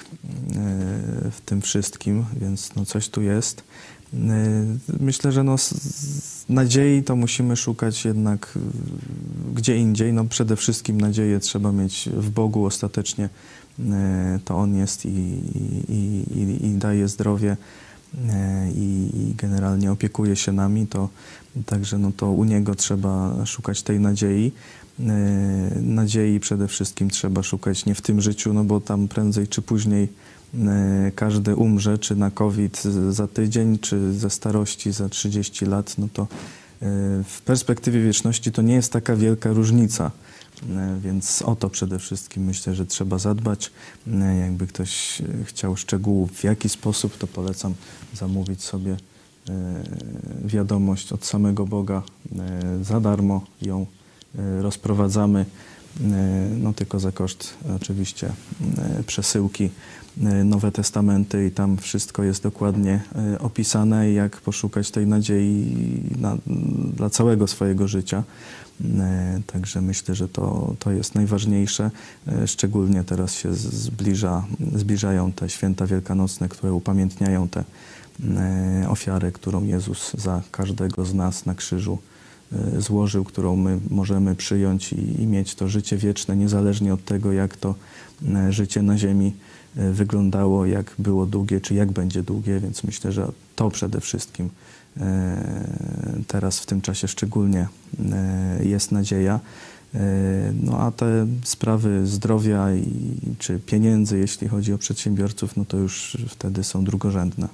w tym wszystkim, więc no coś tu jest. Myślę, że no z nadziei to musimy szukać jednak gdzie indziej. No przede wszystkim nadzieję trzeba mieć w Bogu ostatecznie. To On jest i daje zdrowie i generalnie opiekuje się nami. Także no to u Niego trzeba szukać tej nadziei. Nadziei przede wszystkim trzeba szukać nie w tym życiu, no bo tam prędzej czy później każdy umrze, czy na COVID za tydzień, czy ze starości za 30 lat, no to w perspektywie wieczności to nie jest taka wielka różnica. Więc o to przede wszystkim myślę, że trzeba zadbać. Jakby ktoś chciał szczegółów w jaki sposób, to polecam zamówić sobie wiadomość od samego Boga. Za darmo ją rozprowadzamy, no tylko za koszt oczywiście przesyłki. Nowe Testamenty i tam wszystko jest dokładnie opisane, jak poszukać tej nadziei dla całego swojego życia. Także myślę, że to jest najważniejsze. Szczególnie teraz się zbliżają te święta wielkanocne, które upamiętniają tę ofiarę, którą Jezus za każdego z nas na krzyżu złożył, którą my możemy przyjąć i mieć to życie wieczne, niezależnie od tego, jak to życie na ziemi wyglądało, jak było długie, czy jak będzie długie, więc myślę, że to przede wszystkim teraz w tym czasie szczególnie jest nadzieja. No a te sprawy zdrowia czy pieniędzy, jeśli chodzi o przedsiębiorców, no to już wtedy są drugorzędne.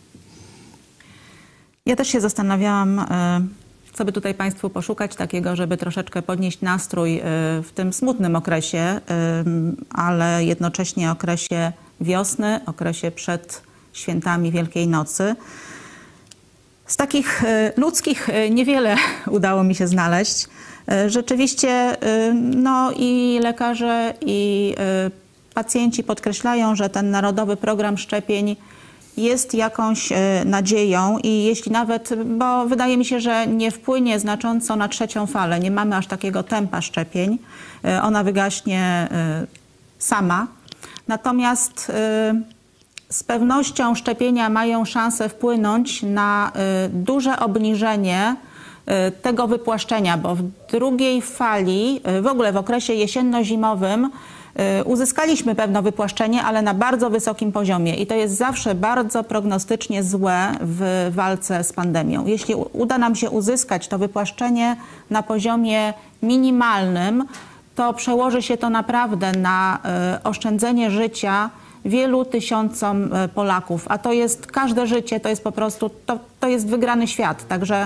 Ja też się zastanawiałam, co by tutaj Państwu poszukać takiego, żeby troszeczkę podnieść nastrój w tym smutnym okresie, ale jednocześnie okresie wiosny, okresie przed świętami Wielkiej Nocy. Z takich ludzkich niewiele udało mi się znaleźć. Rzeczywiście no i lekarze, i pacjenci podkreślają, że ten Narodowy Program Szczepień jest jakąś nadzieją i jeśli nawet, bo wydaje mi się, że nie wpłynie znacząco na trzecią falę, nie mamy aż takiego tempa szczepień, ona wygaśnie sama. Natomiast z pewnością szczepienia mają szansę wpłynąć na duże obniżenie tego wypłaszczenia, bo w drugiej fali, w ogóle w okresie jesienno-zimowym uzyskaliśmy pewne wypłaszczenie, ale na bardzo wysokim poziomie i to jest zawsze bardzo prognostycznie złe w walce z pandemią. Jeśli uda nam się uzyskać to wypłaszczenie na poziomie minimalnym, to przełoży się to naprawdę na oszczędzenie życia wielu tysiącom Polaków, a to jest każde życie, to jest po prostu, to jest wygrany świat. Także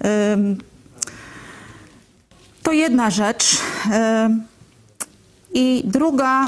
to jedna rzecz. I druga,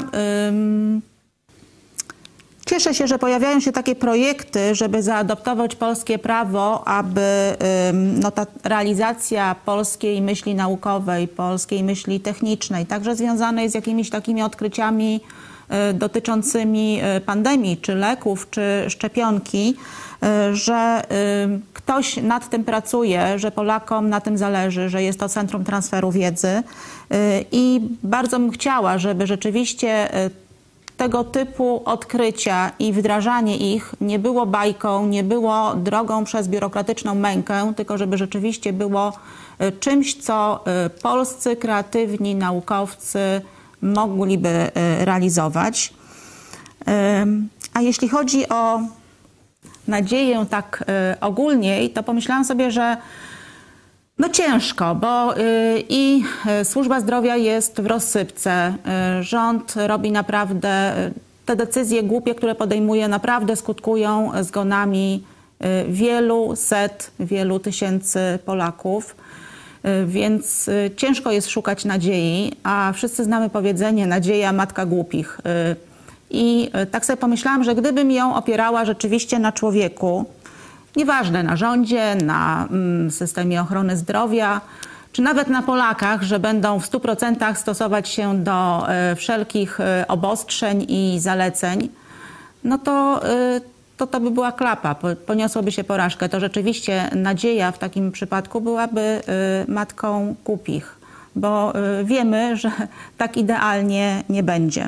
cieszę się, że pojawiają się takie projekty, żeby zaadoptować polskie prawo, aby no, ta realizacja polskiej myśli naukowej, polskiej myśli technicznej, także związanej z jakimiś takimi odkryciami dotyczącymi pandemii, czy leków, czy szczepionki, że ktoś nad tym pracuje, że Polakom na tym zależy, że jest to Centrum Transferu Wiedzy i bardzo bym chciała, żeby rzeczywiście tego typu odkrycia i wdrażanie ich nie było bajką, nie było drogą przez biurokratyczną mękę, tylko żeby rzeczywiście było czymś, co polscy kreatywni naukowcy mogliby realizować. A jeśli chodzi o nadzieję tak ogólniej, to pomyślałam sobie, że No ciężko, bo służba zdrowia jest w rozsypce. Rząd robi naprawdę, te decyzje głupie, które podejmuje, naprawdę skutkują zgonami wielu set, wielu tysięcy Polaków. Więc ciężko jest szukać nadziei, a wszyscy znamy powiedzenie: nadzieja matka głupich. I tak sobie pomyślałam, że gdybym ją opierała rzeczywiście na człowieku, nieważne, na rządzie, na systemie ochrony zdrowia, czy nawet na Polakach, że będą w 100% stosować się do wszelkich obostrzeń i zaleceń, no to by była klapa, poniosłoby się porażkę. To rzeczywiście nadzieja w takim przypadku byłaby matką głupich, bo wiemy, że tak idealnie nie będzie.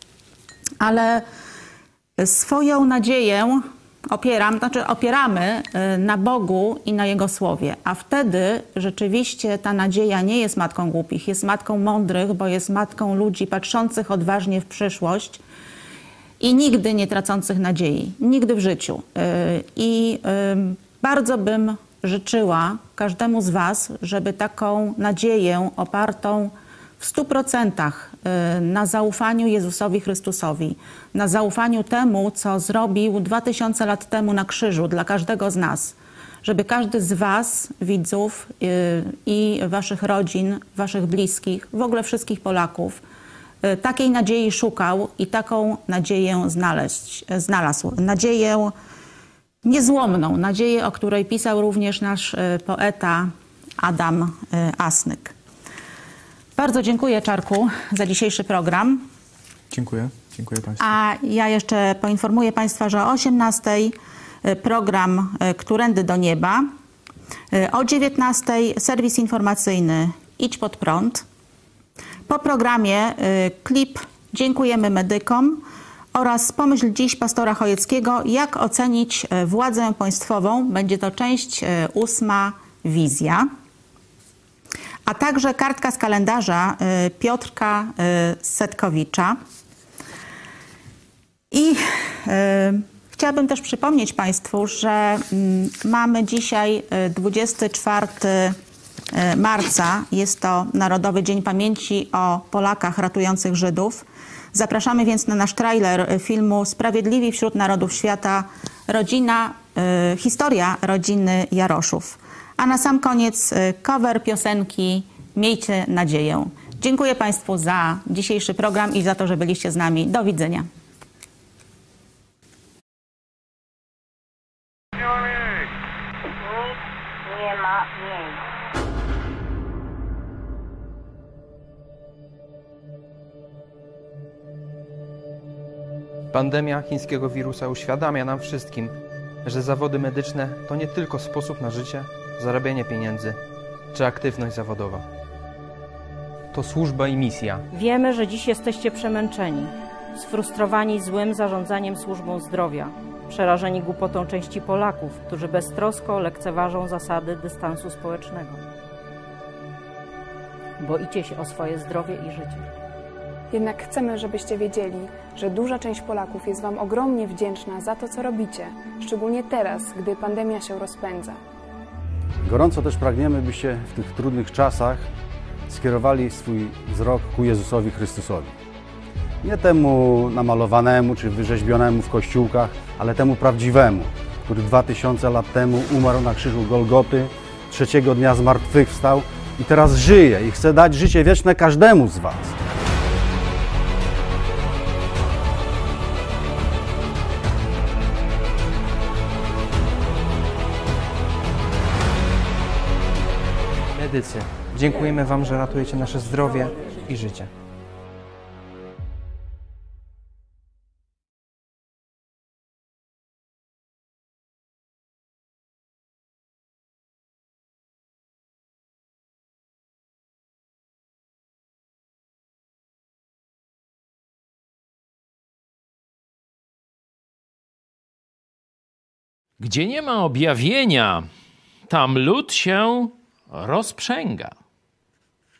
Ale swoją nadzieję opieramy na Bogu i na Jego Słowie. A wtedy rzeczywiście ta nadzieja nie jest matką głupich, jest matką mądrych, bo jest matką ludzi patrzących odważnie w przyszłość i nigdy nie tracących nadziei. Nigdy w życiu. I bardzo bym życzyła każdemu z Was, żeby taką nadzieję opartą w 100% na zaufaniu Jezusowi Chrystusowi, na zaufaniu temu, co zrobił 2000 lat temu na krzyżu dla każdego z nas. Żeby każdy z Was, widzów i Waszych rodzin, Waszych bliskich, w ogóle wszystkich Polaków, takiej nadziei szukał i taką nadzieję znalazł. Nadzieję niezłomną, nadzieję, o której pisał również nasz poeta Adam Asnyk. Bardzo dziękuję, Czarku, za dzisiejszy program. Dziękuję. Dziękuję Państwu. A ja jeszcze poinformuję Państwa, że o 18:00 program Którędy do nieba, o 19:00 serwis informacyjny Idź pod prąd. Po programie klip Dziękujemy medykom oraz Pomyśl dziś pastora Chojeckiego, jak ocenić władzę państwową. Będzie to część 8, wizja. A także kartka z kalendarza Piotrka Setkowicza. I chciałabym też przypomnieć Państwu, że mamy dzisiaj 24 marca. Jest to Narodowy Dzień Pamięci o Polakach ratujących Żydów. Zapraszamy więc na nasz trailer filmu Sprawiedliwi wśród Narodów Świata. Historia rodziny Jaroszów. A na sam koniec cover piosenki Miejcie nadzieję. Dziękuję Państwu za dzisiejszy program i za to, że byliście z nami. Do widzenia. Nie ma miejsc. Pandemia chińskiego wirusa uświadamia nam wszystkim, że zawody medyczne to nie tylko sposób na życie, zarabianie pieniędzy czy aktywność zawodowa. To służba i misja. Wiemy, że dziś jesteście przemęczeni, sfrustrowani złym zarządzaniem służbą zdrowia, przerażeni głupotą części Polaków, którzy beztrosko lekceważą zasady dystansu społecznego. Boicie się o swoje zdrowie i życie. Jednak chcemy, żebyście wiedzieli, że duża część Polaków jest Wam ogromnie wdzięczna za to, co robicie, szczególnie teraz, gdy pandemia się rozpędza. Gorąco też pragniemy, byście w tych trudnych czasach skierowali swój wzrok ku Jezusowi Chrystusowi. Nie temu namalowanemu czy wyrzeźbionemu w kościółkach, ale temu prawdziwemu, który 2000 lat temu umarł na krzyżu Golgoty, 3. dnia zmartwychwstał i teraz żyje i chce dać życie wieczne każdemu z Was. Medycy, dziękujemy Wam, że ratujecie nasze zdrowie i życie. Gdzie nie ma objawienia, tam lud się rozprzęga.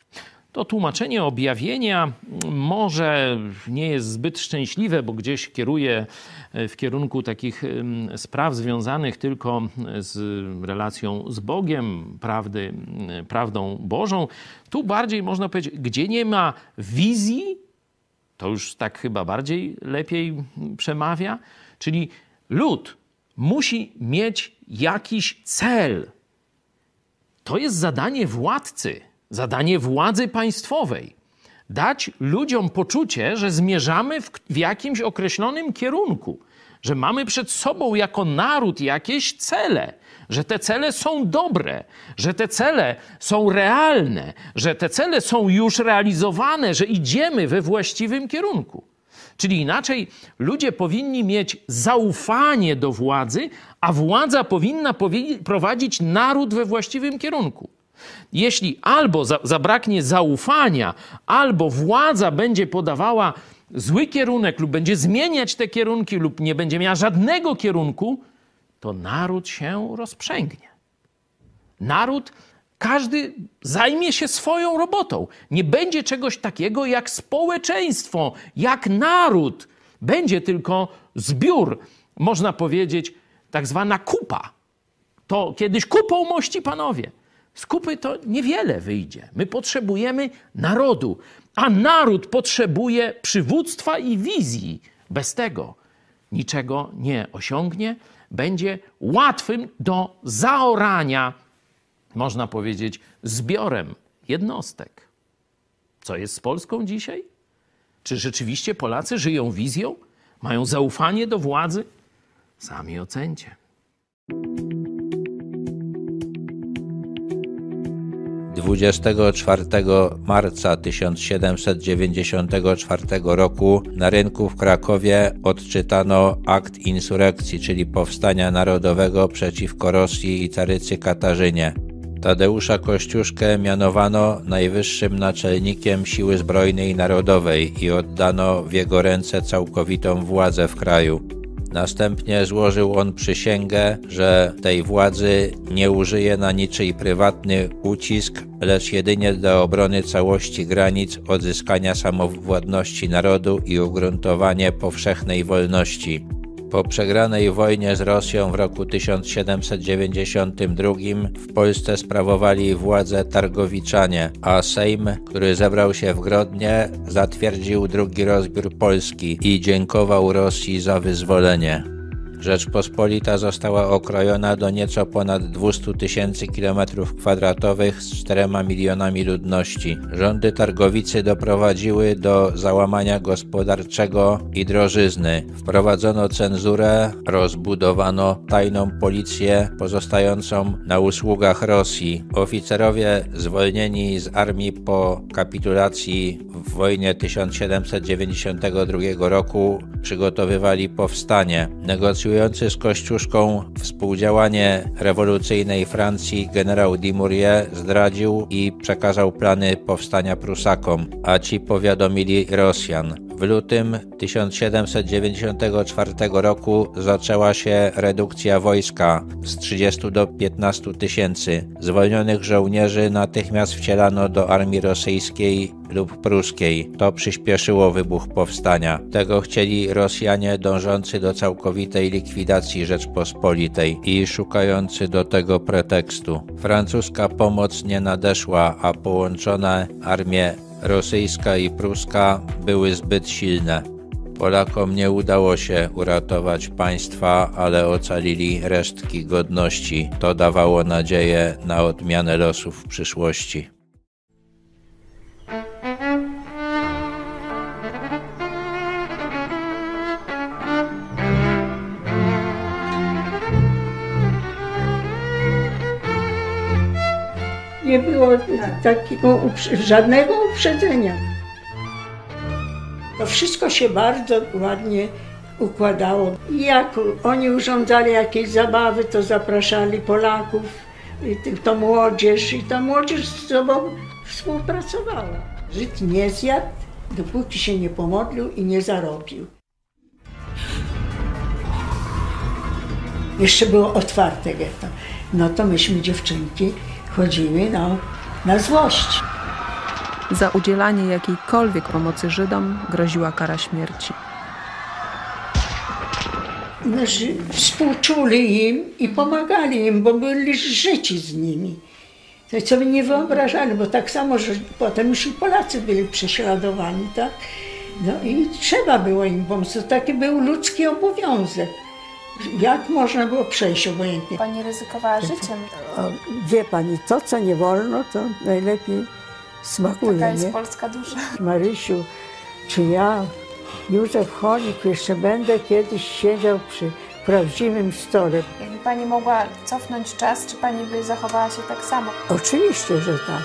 To tłumaczenie objawienia może nie jest zbyt szczęśliwe, bo gdzieś kieruje w kierunku takich spraw związanych tylko z relacją z Bogiem, prawdą Bożą. Tu bardziej można powiedzieć, gdzie nie ma wizji, to już tak chyba lepiej przemawia, czyli lud musi mieć jakiś cel. To jest zadanie władcy, zadanie władzy państwowej. Dać ludziom poczucie, że zmierzamy w jakimś określonym kierunku, że mamy przed sobą jako naród jakieś cele, że te cele są dobre, że te cele są realne, że te cele są już realizowane, że idziemy we właściwym kierunku. Czyli inaczej ludzie powinni mieć zaufanie do władzy, a władza powinna prowadzić naród we właściwym kierunku. Jeśli albo zabraknie zaufania, albo władza będzie podawała zły kierunek lub będzie zmieniać te kierunki lub nie będzie miała żadnego kierunku, to naród się rozprzęgnie. Naród, każdy zajmie się swoją robotą. Nie będzie czegoś takiego jak społeczeństwo, jak naród. Będzie tylko zbiór, można powiedzieć, tak zwana kupa. To kiedyś kupą mości panowie. Z kupy to niewiele wyjdzie. My potrzebujemy narodu, a naród potrzebuje przywództwa i wizji. Bez tego niczego nie osiągnie. Będzie łatwym do zaorania, można powiedzieć, zbiorem jednostek. Co jest z Polską dzisiaj? Czy rzeczywiście Polacy żyją wizją? Mają zaufanie do władzy? Sami ocencie. 24 marca 1794 roku na rynku w Krakowie odczytano akt insurekcji, czyli powstania narodowego przeciwko Rosji i carycy Katarzynie. Tadeusza Kościuszkę mianowano najwyższym naczelnikiem Siły Zbrojnej Narodowej i oddano w jego ręce całkowitą władzę w kraju. Następnie złożył on przysięgę, że tej władzy nie użyje na niczyj prywatny ucisk, lecz jedynie do obrony całości granic, odzyskania samowładności narodu i ugruntowanie powszechnej wolności. Po przegranej wojnie z Rosją w roku 1792 w Polsce sprawowali władzę Targowiczanie, a Sejm, który zebrał się w Grodnie, zatwierdził drugi rozbiór Polski i dziękował Rosji za wyzwolenie. Rzeczpospolita została okrojona do nieco ponad 200 000 km² z 4 milionami ludności. Rządy Targowicy doprowadziły do załamania gospodarczego i drożyzny. Wprowadzono cenzurę, rozbudowano tajną policję pozostającą na usługach Rosji. Oficerowie zwolnieni z armii po kapitulacji w wojnie 1792 roku przygotowywali powstanie. Negocjujący z Kościuszką współdziałanie rewolucyjnej Francji generał Dumouriez zdradził i przekazał plany powstania Prusakom, a ci powiadomili Rosjan. W lutym 1794 roku zaczęła się redukcja wojska z 30 do 15 tysięcy. Zwolnionych żołnierzy natychmiast wcielano do armii rosyjskiej lub pruskiej. To przyspieszyło wybuch powstania. Tego chcieli Rosjanie dążący do całkowitej likwidacji Rzeczpospolitej i szukający do tego pretekstu. Francuska pomoc nie nadeszła, a połączone armie rosyjska i pruska były zbyt silne. Polakom nie udało się uratować państwa, ale ocalili resztki godności. To dawało nadzieję na odmianę losów w przyszłości. Nie było takiego żadnego uprzedzenia. To wszystko się bardzo ładnie układało. I jak oni urządzali jakieś zabawy, to zapraszali Polaków, to młodzież i ta młodzież z sobą współpracowała. Żyd nie zjadł, dopóki się nie pomodlił i nie zarobił. Jeszcze było otwarte getto. No to myśmy dziewczynki chodziły na złość. Za udzielanie jakiejkolwiek pomocy Żydom groziła kara śmierci. Współczuli im i pomagali im, bo byli życi z nimi. To sobie nie wyobrażali, bo tak samo, że potem już i Polacy byli prześladowani, tak? No i trzeba było im pomóc. To taki był ludzki obowiązek. Jak można było przejść obojętnie? Pani ryzykowała życiem. Wie pani, to co nie wolno, to najlepiej smakuje. Taka jest nie? polska dusza. Marysiu, czy ja, Józef Cholik, jeszcze będę kiedyś siedział przy prawdziwym stole? Jakby pani mogła cofnąć czas, czy pani by zachowała się tak samo? Oczywiście, że tak.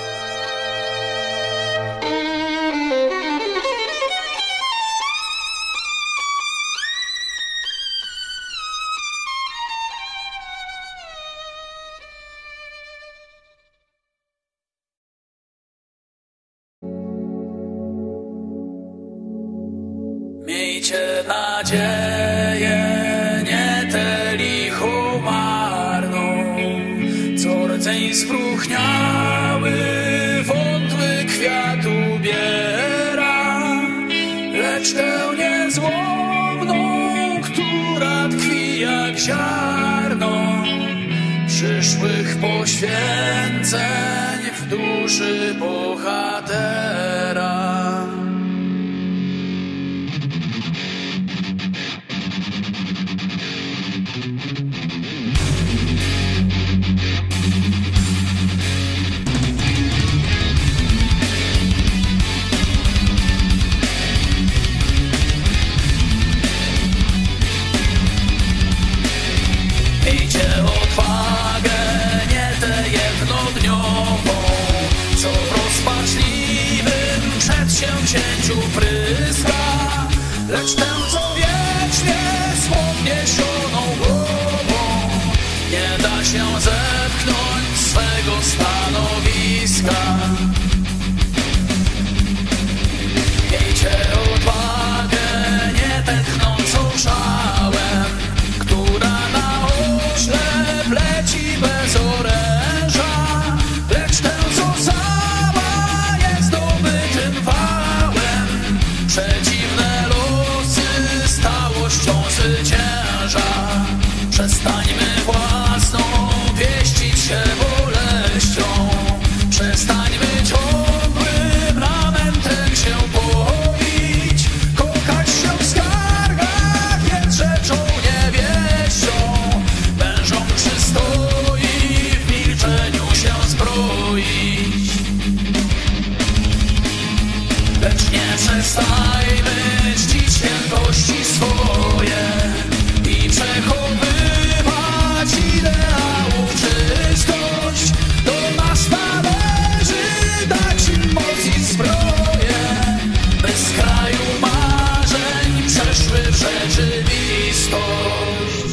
Miejcie nadzieję, nie tę lichą marną, co rdzeń spróchniały, wątły kwiat ubiera, lecz tę niezłomną, która tkwi jak ziarno przyszłych poświęceń w duszy bohatera. Miejcie odwagę, nie tę jednodniową, co w rozpaczliwym przedsięwzięciu pryska, lecz tę, co wiecznie z podniesioną głową nie da się zepchnąć swego stanowiska. Miejcie odwagę, nie tętnącą szałem, która na oślep leci bez oręża, lecz tę, co sama jest dobytym wałem. Przeciwne losy stałością zwycięża. Przestańmy własną pieścić się boleścią. Przestańmy ciągłym lamentem się poić. Kochać się w skargach jest rzeczą niewieścią. Mężom przystoi w milczeniu się zbroić. Lecz nie przestajmy czcić świętości swoje i przechowywać ideałów czystość. Do nas należy dać im moc i zbroję, by z kraju marzeń przeszły w rzeczywistość.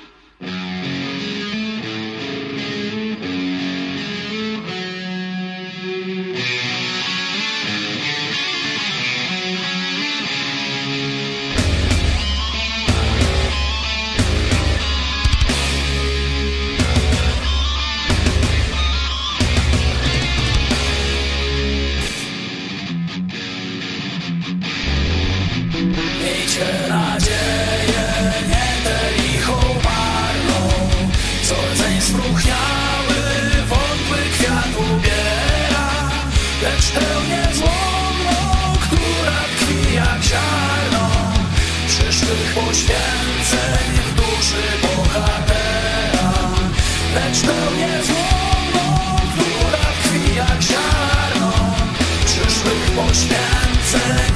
Miejcie nadzieję, nie tę lichą marną, co rdzeń spróchniały, wątły kwiat ubiera, lecz tę niezłomną, która tkwi jak ziarno przyszłych poświęceń w duszy bohatera. Lecz tę niezłomną, która tkwi jak ziarno przyszłych poświęceń